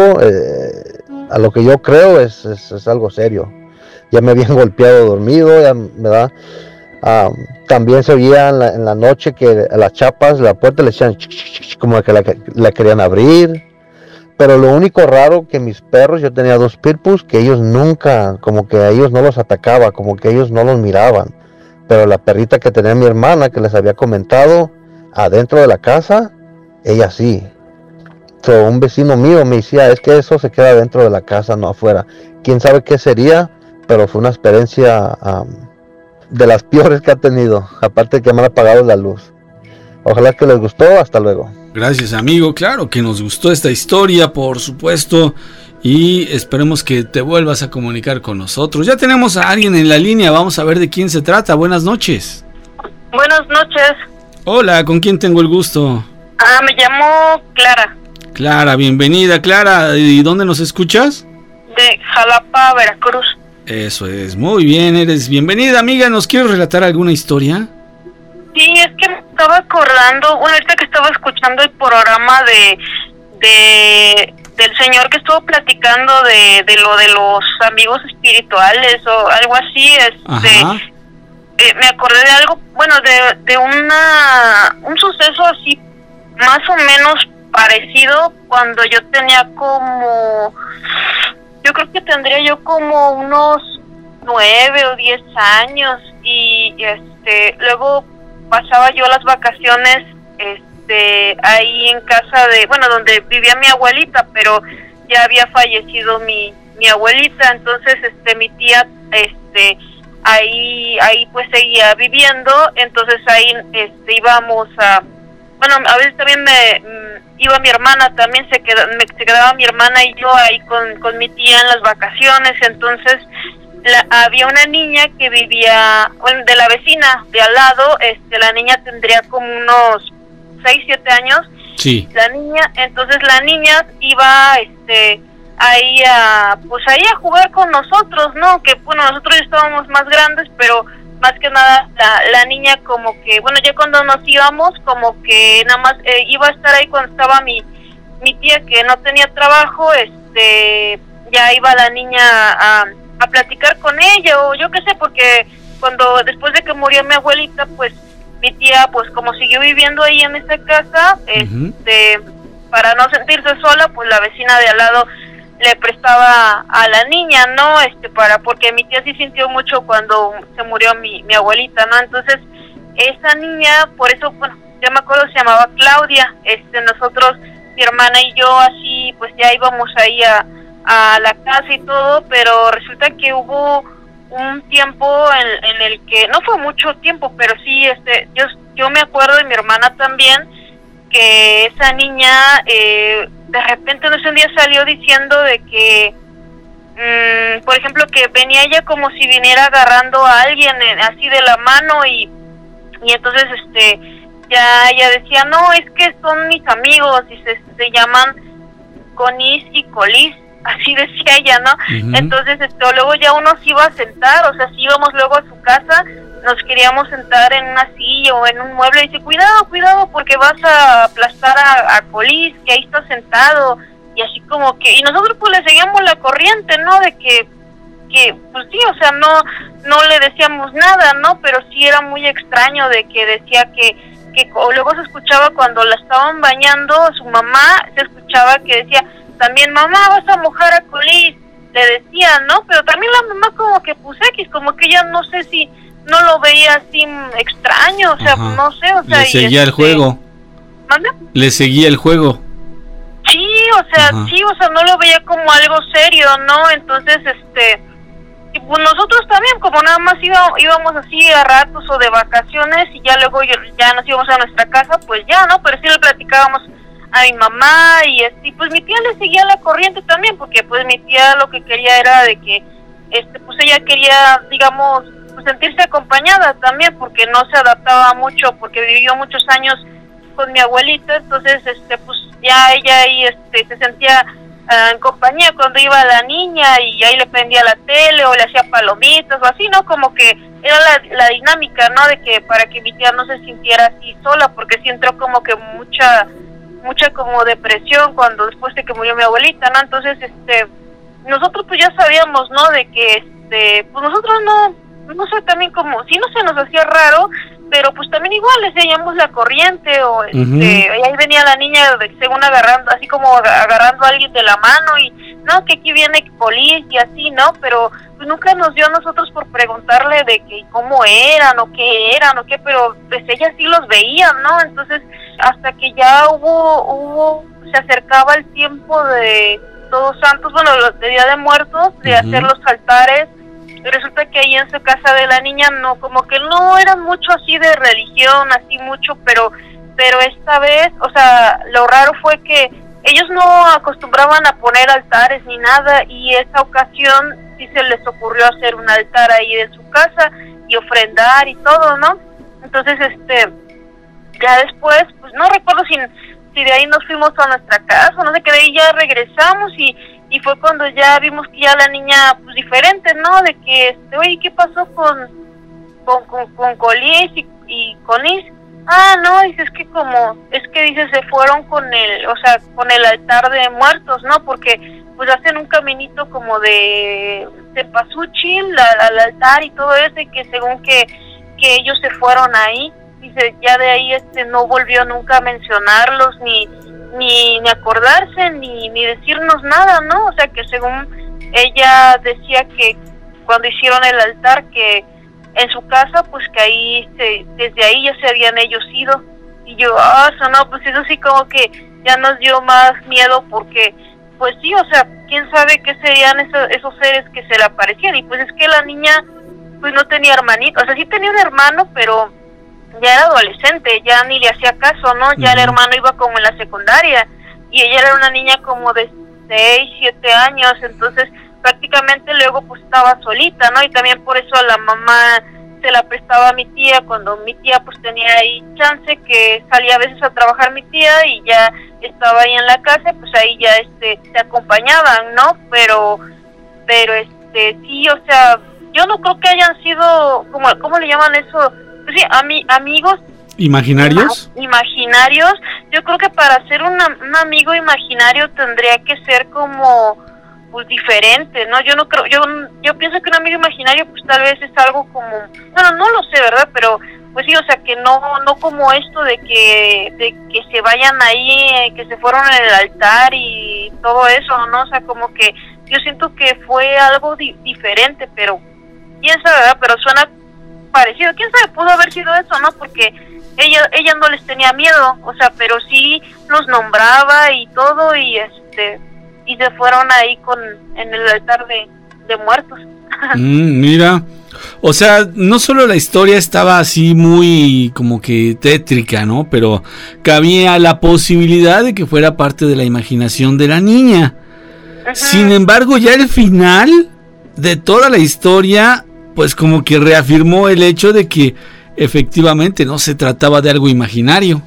a lo que yo creo es algo serio. Ya me habían golpeado dormido, ya, ¿verdad? También se oía en la noche que las chapas, la puerta le decían como que la querían abrir. Pero lo único raro que mis perros, yo tenía 2 pitbulls, que ellos nunca, como que a ellos no los atacaba, como que ellos no los miraban. Pero la perrita que tenía mi hermana, que les había comentado, adentro de la casa, ella sí. Un vecino mío me decía, es que eso se queda dentro de la casa, no afuera. Quién sabe qué sería, pero fue una experiencia de las peores que ha tenido, aparte de que me han apagado la luz. Ojalá que les gustó, hasta luego. Gracias, amigo, claro que nos gustó esta historia, por supuesto, y esperemos que te vuelvas a comunicar con nosotros. Ya tenemos a alguien en la línea, vamos a ver de quién se trata. Buenas noches. Buenas noches. Hola, ¿con quién tengo el gusto? Me llamo Clara. Clara, bienvenida, Clara. ¿Y dónde nos escuchas? De Jalapa, Veracruz. Eso es, muy bien, eres bienvenida, amiga. ¿Nos quieres relatar alguna historia? Sí, es que me estaba acordando, bueno, ahorita que estaba escuchando el programa del señor que estuvo platicando de lo de los amigos espirituales o algo así, me acordé de algo, bueno, de un suceso así, más o menos parecido, cuando yo tenía yo creo que tendría yo como unos 9 o 10 años y luego pasaba yo las vacaciones ahí en casa donde vivía mi abuelita, pero ya había fallecido mi abuelita, entonces mi tía ahí pues seguía viviendo, entonces ahí íbamos a veces también iba mi hermana, también se quedaba mi hermana y yo ahí con mi tía en las vacaciones, entonces había una niña que vivía, de la vecina de al lado, la niña tendría como unos 6, 7 años. Sí. La niña iba ahí a jugar con nosotros, ¿no? Que bueno, nosotros ya estábamos más grandes, pero más que nada la niña como que, bueno, ya cuando nos íbamos, como que nada más iba a estar ahí cuando estaba mi tía que no tenía trabajo, ya iba la niña a platicar con ella o yo qué sé, porque después de que murió mi abuelita, pues mi tía pues como siguió viviendo ahí en esa casa, para no sentirse sola, pues la vecina de al lado le prestaba a la niña, ¿no? Porque mi tía sí sintió mucho cuando se murió mi abuelita, ¿no? Entonces esa niña, por eso, bueno, yo me acuerdo, se llamaba Claudia. Nosotros, mi hermana y yo, así pues ya íbamos ahí a la casa y todo, pero resulta que hubo un tiempo en el que, no fue mucho tiempo, pero sí, yo me acuerdo, de mi hermana también, que esa niña de repente, no sé, un día salió diciendo de que por ejemplo, que venía ella como si viniera agarrando a alguien así de la mano y entonces ya ella decía, no, es que son mis amigos y se llaman Conis y Colis, así decía ella, ¿no? Uh-huh. Entonces luego ya uno se iba a sentar, o sea, si íbamos luego a su casa, nos queríamos sentar en una silla o en un mueble, y dice, cuidado, porque vas a aplastar a Colis, que ahí está sentado, y así como que, y nosotros pues le seguíamos la corriente, ¿no? De que pues sí, o sea, no le decíamos nada, ¿no? Pero sí era muy extraño de que decía que o luego se escuchaba cuando la estaban bañando, su mamá, se escuchaba que decía, también, mamá, vas a mojar a Colis, le decía, ¿no? Pero también la mamá como que pues X, como que ella no sé si no lo veía así extraño, o sea, Ajá. no sé, o sea, Le seguía el juego. ¿Manda? Le seguía el juego. Sí, o sea, Ajá. sí, o sea, no lo veía como algo serio, ¿no? Entonces, y pues nosotros también, como nada más íbamos así a ratos o de vacaciones y ya luego ya nos íbamos a nuestra casa, pues ya, ¿no? Pero sí le platicábamos a mi mamá y pues mi tía le seguía la corriente también, porque pues mi tía lo que quería era de que, pues ella quería, digamos, pues sentirse acompañada también, porque no se adaptaba mucho, porque vivió muchos años con mi abuelita, entonces, pues ya ella ahí, se sentía en compañía cuando iba la niña y ahí le prendía la tele o le hacía palomitas o así, ¿no? Como que era la dinámica, ¿no? De que para que mi tía no se sintiera así sola, porque sí entró como que mucha como depresión cuando después de que murió mi abuelita, ¿no? Entonces, nosotros pues ya sabíamos, ¿no? De que, pues nosotros no sé, también como, sí no se nos hacía raro, pero pues también igual le seguíamos la corriente o y ahí venía la niña según agarrando, así como agarrando a alguien de la mano y no, que aquí viene Colis y así, ¿no? Pero pues nunca nos dio a nosotros por preguntarle de que cómo eran o qué, pero pues ella sí los veía, ¿no? Entonces hasta que ya se acercaba el tiempo de Todos Santos, bueno, de Día de Muertos, de hacer los altares. Resulta que ahí en su casa de la niña no, como que no eran mucho así de religión, así mucho, pero esta vez, o sea, lo raro fue que ellos no acostumbraban a poner altares ni nada, y esta ocasión sí se les ocurrió hacer un altar ahí en su casa y ofrendar y todo, ¿no? Entonces, ya después, pues no recuerdo si de ahí nos fuimos a nuestra casa, no sé, que de ahí ya regresamos y fue cuando ya vimos que ya la niña, pues diferente, ¿no? De que, oye, ¿qué pasó con Colis y Colis? Ah, no, dice, dice, se fueron con el altar de muertos, ¿no? Porque, pues hacen un caminito como de cempasúchil al altar y todo eso, y que según que ellos se fueron ahí, dice, ya de ahí no volvió nunca a mencionarlos, ni acordarse, ni decirnos nada, ¿no? O sea, que según ella decía que cuando hicieron el altar, que en su casa, pues que ahí, desde ahí ya se habían ellos ido. Y yo, no, pues eso sí como que ya nos dio más miedo, porque, pues sí, o sea, quién sabe qué serían esos seres que se le aparecían. Y pues es que la niña, pues no tenía hermanito, o sea, sí tenía un hermano, pero ya era adolescente, ya ni le hacía caso, ¿no? Ya el hermano iba como en la secundaria y ella era una niña como de 6, 7 años, entonces prácticamente luego pues estaba solita, ¿no? Y también por eso a la mamá se la prestaba a mi tía, cuando mi tía pues tenía ahí chance, que salía a veces a trabajar mi tía y ya estaba ahí en la casa, pues ahí ya se acompañaban, ¿no? Pero sí, o sea, yo no creo que hayan sido, ¿cómo le llaman eso? Pues sí, amigos ¿imaginarios? Imaginarios. Yo creo que para ser un amigo imaginario tendría que ser como pues diferente, ¿no? Yo no creo, yo pienso que un amigo imaginario pues tal vez es algo como, bueno, no lo sé, ¿verdad? Pero pues sí, o sea, que no como esto de que se vayan ahí, que se fueron en el altar y todo eso, ¿no? O sea, como que yo siento que fue algo diferente, pero quién sabe, ¿verdad? Pero suena parecido, quién sabe, pudo haber sido eso, ¿no? Porque ella no les tenía miedo, o sea, pero sí los nombraba y todo, y y se fueron ahí en el altar de muertos. Mira, o sea, no solo la historia estaba así muy como que tétrica, ¿no? Pero cabía la posibilidad de que fuera parte de la imaginación de la niña. Sin embargo, ya el final de toda la historia, pues como que reafirmó el hecho de que efectivamente no se trataba de algo imaginario,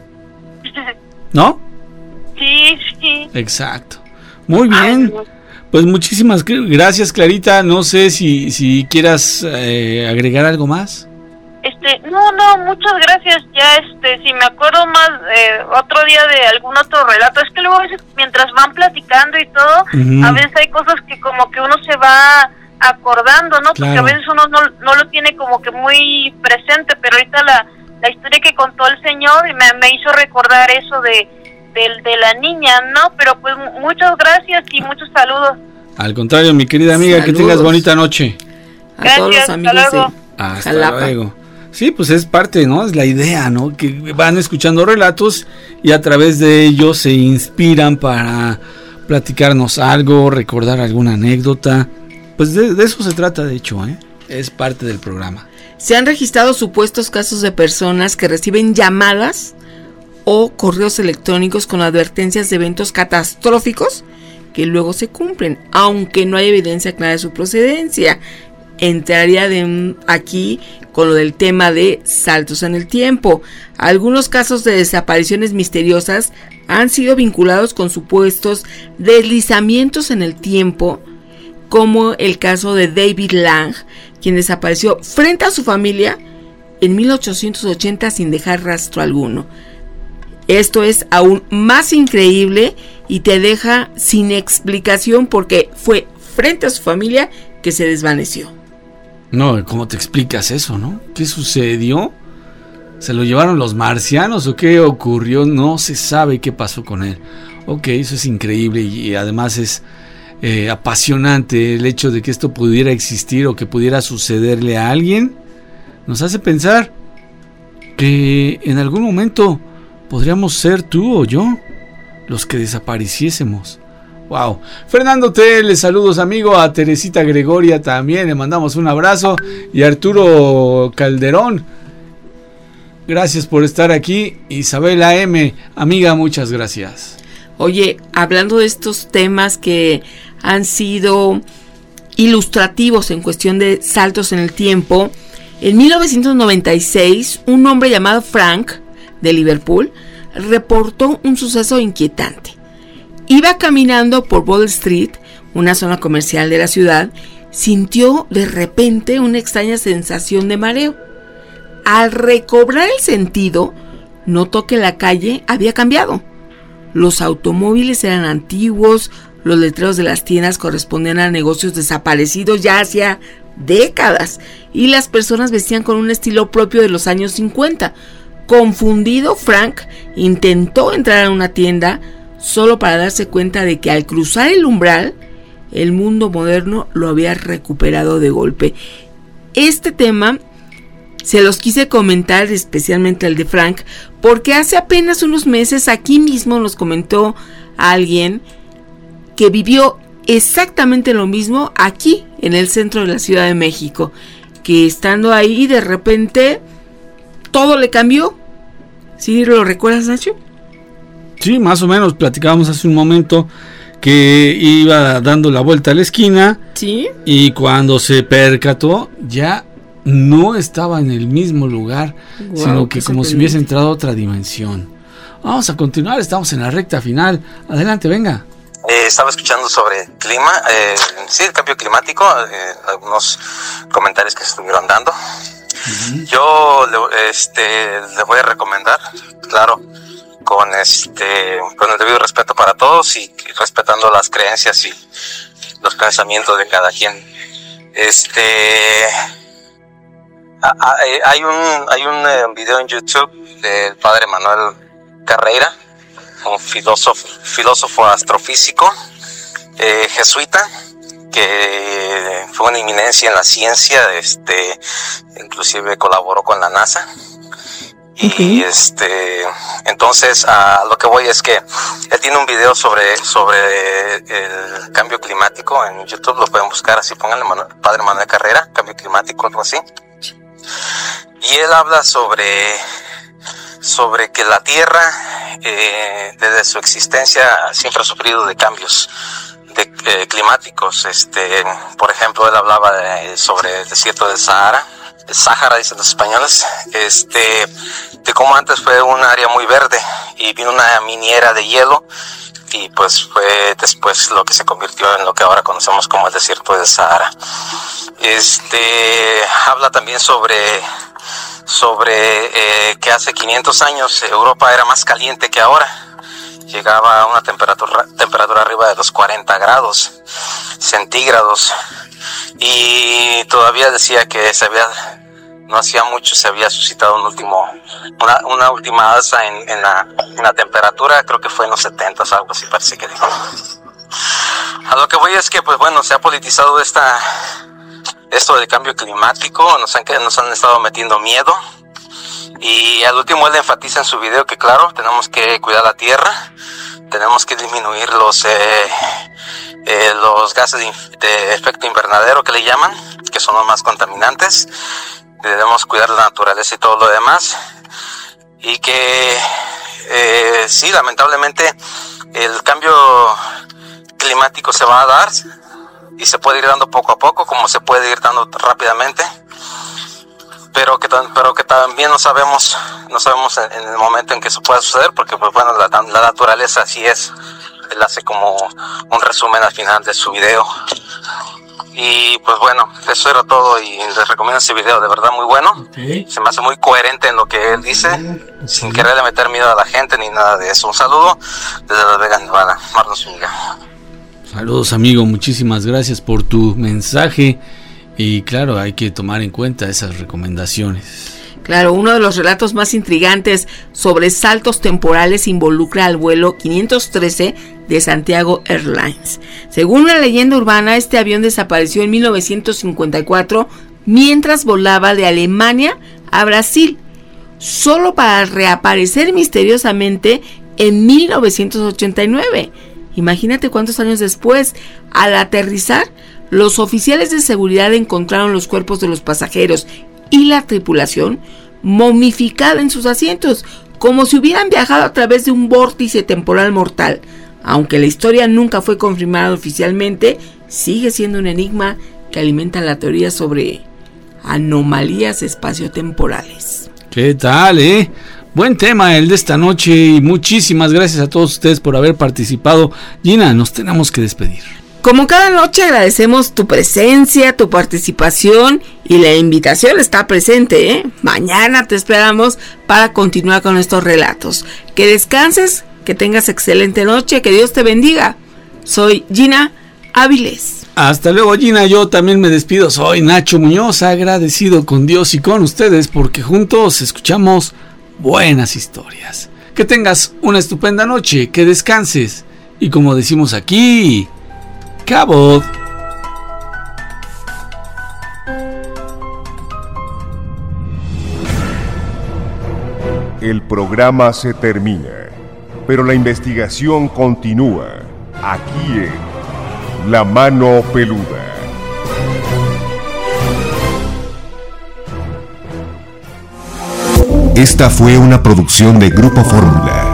¿no? Sí. Exacto. Muy bien. Pues muchísimas gracias, Clarita. No sé si quieras agregar algo más. No, muchas gracias. Ya, si me acuerdo más otro día de algún otro relato, es que luego a veces mientras van platicando y todo, a veces hay cosas que como que uno se va acordando, ¿no? Porque a veces uno no lo tiene como que muy presente, pero ahorita la historia que contó el señor me hizo recordar eso de la niña, ¿no? Pero pues muchas gracias y muchos saludos. Al contrario, mi querida amiga, Saludos. que tengas bonita noche. A todos los amigos de Hasta Jalapa. luego. Sí, pues es parte, ¿no? Es la idea, ¿no? Que van escuchando relatos y a través de ellos se inspiran para platicarnos algo, recordar alguna anécdota. Pues de eso se trata, de hecho, ¿eh? Es parte del programa. Se han registrado supuestos casos de personas que reciben llamadas o correos electrónicos con advertencias de eventos catastróficos que luego se cumplen, aunque no hay evidencia clara de su procedencia. Entraría aquí con lo del tema de saltos en el tiempo. Algunos casos de desapariciones misteriosas han sido vinculados con supuestos deslizamientos en el tiempo, como el caso de David Lang, quien desapareció frente a su familia en 1880 sin dejar rastro alguno. Esto es aún más increíble y te deja sin explicación porque fue frente a su familia que se desvaneció. No, ¿cómo te explicas eso, no? ¿Qué sucedió? ¿Se lo llevaron los marcianos o qué ocurrió? No se sabe qué pasó con él. Ok, eso es increíble y además es apasionante el hecho de que esto pudiera existir o que pudiera sucederle a alguien. Nos hace pensar que en algún momento podríamos ser tú o yo los que desapareciésemos. Wow. Fernando T, saludos amigo, a Teresita Gregoria también le mandamos un abrazo y a Arturo Calderón. Gracias por estar aquí. Isabela M, amiga, muchas gracias. Oye, hablando de estos temas que han sido ilustrativos en cuestión de saltos en el tiempo, en 1996 un hombre llamado Frank de Liverpool reportó un suceso inquietante. Iba caminando por Wall Street, una zona comercial de la ciudad, sintió de repente una extraña sensación de mareo. Al recobrar el sentido, notó que la calle había cambiado. Los automóviles eran antiguos, los letreros de las tiendas correspondían a negocios desaparecidos ya hacía décadas, y las personas vestían con un estilo propio de los años 50. Confundido, Frank intentó entrar a una tienda solo para darse cuenta de que al cruzar el umbral, el mundo moderno lo había recuperado de golpe. Este tema se los quise comentar, especialmente el de Frank, porque hace apenas unos meses aquí mismo nos comentó alguien que vivió exactamente lo mismo aquí en el centro de la Ciudad de México, que estando ahí de repente todo le cambió. ¿Sí lo recuerdas, Nacho? Sí, más o menos, platicábamos hace un momento que iba dando la vuelta a la esquina. Sí. Y cuando se percató, ya no estaba en el mismo lugar, sino que como si hubiese entrado a otra dimensión. Vamos a continuar, estamos en la recta final. Adelante, venga. Estaba escuchando sobre clima, sí, el cambio climático, algunos comentarios que se estuvieron dando. Yo le voy a recomendar, claro, con el debido respeto para todos y respetando las creencias y los pensamientos de cada quien. Hay un video en YouTube del padre Manuel Carreira, un filósofo astrofísico jesuita, que fue una eminencia en la ciencia, inclusive colaboró con la NASA. Y entonces a lo que voy es que él tiene un video sobre el cambio climático en YouTube, lo pueden buscar así, pónganle Padre Manuel Carrera, cambio climático, algo así. Y él habla sobre que la Tierra desde su existencia siempre ha sufrido de cambios climáticos. Por ejemplo, él hablaba sobre el desierto del Sahara, dicen los españoles, de cómo antes fue un área muy verde y vino una miniera de hielo y pues fue después lo que se convirtió en lo que ahora conocemos como el desierto del Sahara. Habla también sobre que hace 500 años Europa era más caliente que ahora. Llegaba a una temperatura arriba de los 40 grados centígrados, y todavía decía que no hacía mucho se había suscitado una última alza en la temperatura. Creo que fue en los 70, algo así parece que dijo. A lo que voy es que, pues bueno, se ha politizado esto del cambio climático, nos han estado metiendo miedo, y al último él enfatiza en su video que claro, tenemos que cuidar la tierra, tenemos que disminuir los gases de efecto invernadero que le llaman, que son los más contaminantes, debemos cuidar la naturaleza y todo lo demás, y que sí, lamentablemente el cambio climático se va a dar y se puede ir dando poco a poco, como se puede ir dando rápidamente, pero que también no sabemos en el momento en que eso pueda suceder, porque pues bueno, la naturaleza así es. Él hace como un resumen al final de su video. Y pues bueno, eso era todo, y les recomiendo ese video, de verdad muy bueno. Okay. Se me hace muy coherente en lo que él dice, sin quererle meter miedo a la gente ni nada de eso. Un saludo desde Las Vegas, Nevada, Marlon Zúñiga. Saludos, amigo, muchísimas gracias por tu mensaje, y claro, hay que tomar en cuenta esas recomendaciones. Claro, uno de los relatos más intrigantes sobre saltos temporales involucra al vuelo 513 de Santiago Airlines. Según una leyenda urbana, este avión desapareció en 1954 mientras volaba de Alemania a Brasil, solo para reaparecer misteriosamente en 1989. Imagínate cuántos años después. Al aterrizar, los oficiales de seguridad encontraron los cuerpos de los pasajeros y la tripulación momificada en sus asientos, como si hubieran viajado a través de un vórtice temporal mortal. Aunque la historia nunca fue confirmada oficialmente, sigue siendo un enigma que alimenta la teoría sobre anomalías espaciotemporales. ¿Qué tal, Buen tema el de esta noche, y muchísimas gracias a todos ustedes por haber participado. Gina, nos tenemos que despedir. Como cada noche, agradecemos tu presencia, tu participación, y la invitación está presente, Mañana te esperamos para continuar con estos relatos. Que descanses, que tengas excelente noche, que Dios te bendiga. Soy Gina Áviles. Hasta luego, Gina. Yo también me despido. Soy Nacho Muñoz, agradecido con Dios y con ustedes porque juntos escuchamos buenas historias. Que tengas una estupenda noche, que descanses, y como decimos aquí, Cabot. El programa se termina, pero la investigación continúa aquí en La Mano Peluda. Esta fue una producción de Grupo Fórmula.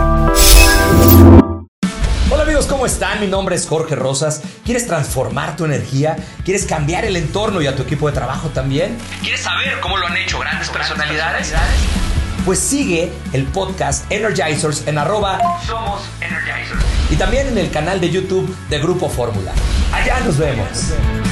Hola amigos, ¿cómo están? Mi nombre es Jorge Rosas. ¿Quieres transformar tu energía? ¿Quieres cambiar el entorno y a tu equipo de trabajo también? ¿Quieres saber cómo lo han hecho grandes personalidades? Pues sigue el podcast Energizers en @Somos Energizers. y también en el canal de YouTube de Grupo Fórmula. Allá nos vemos.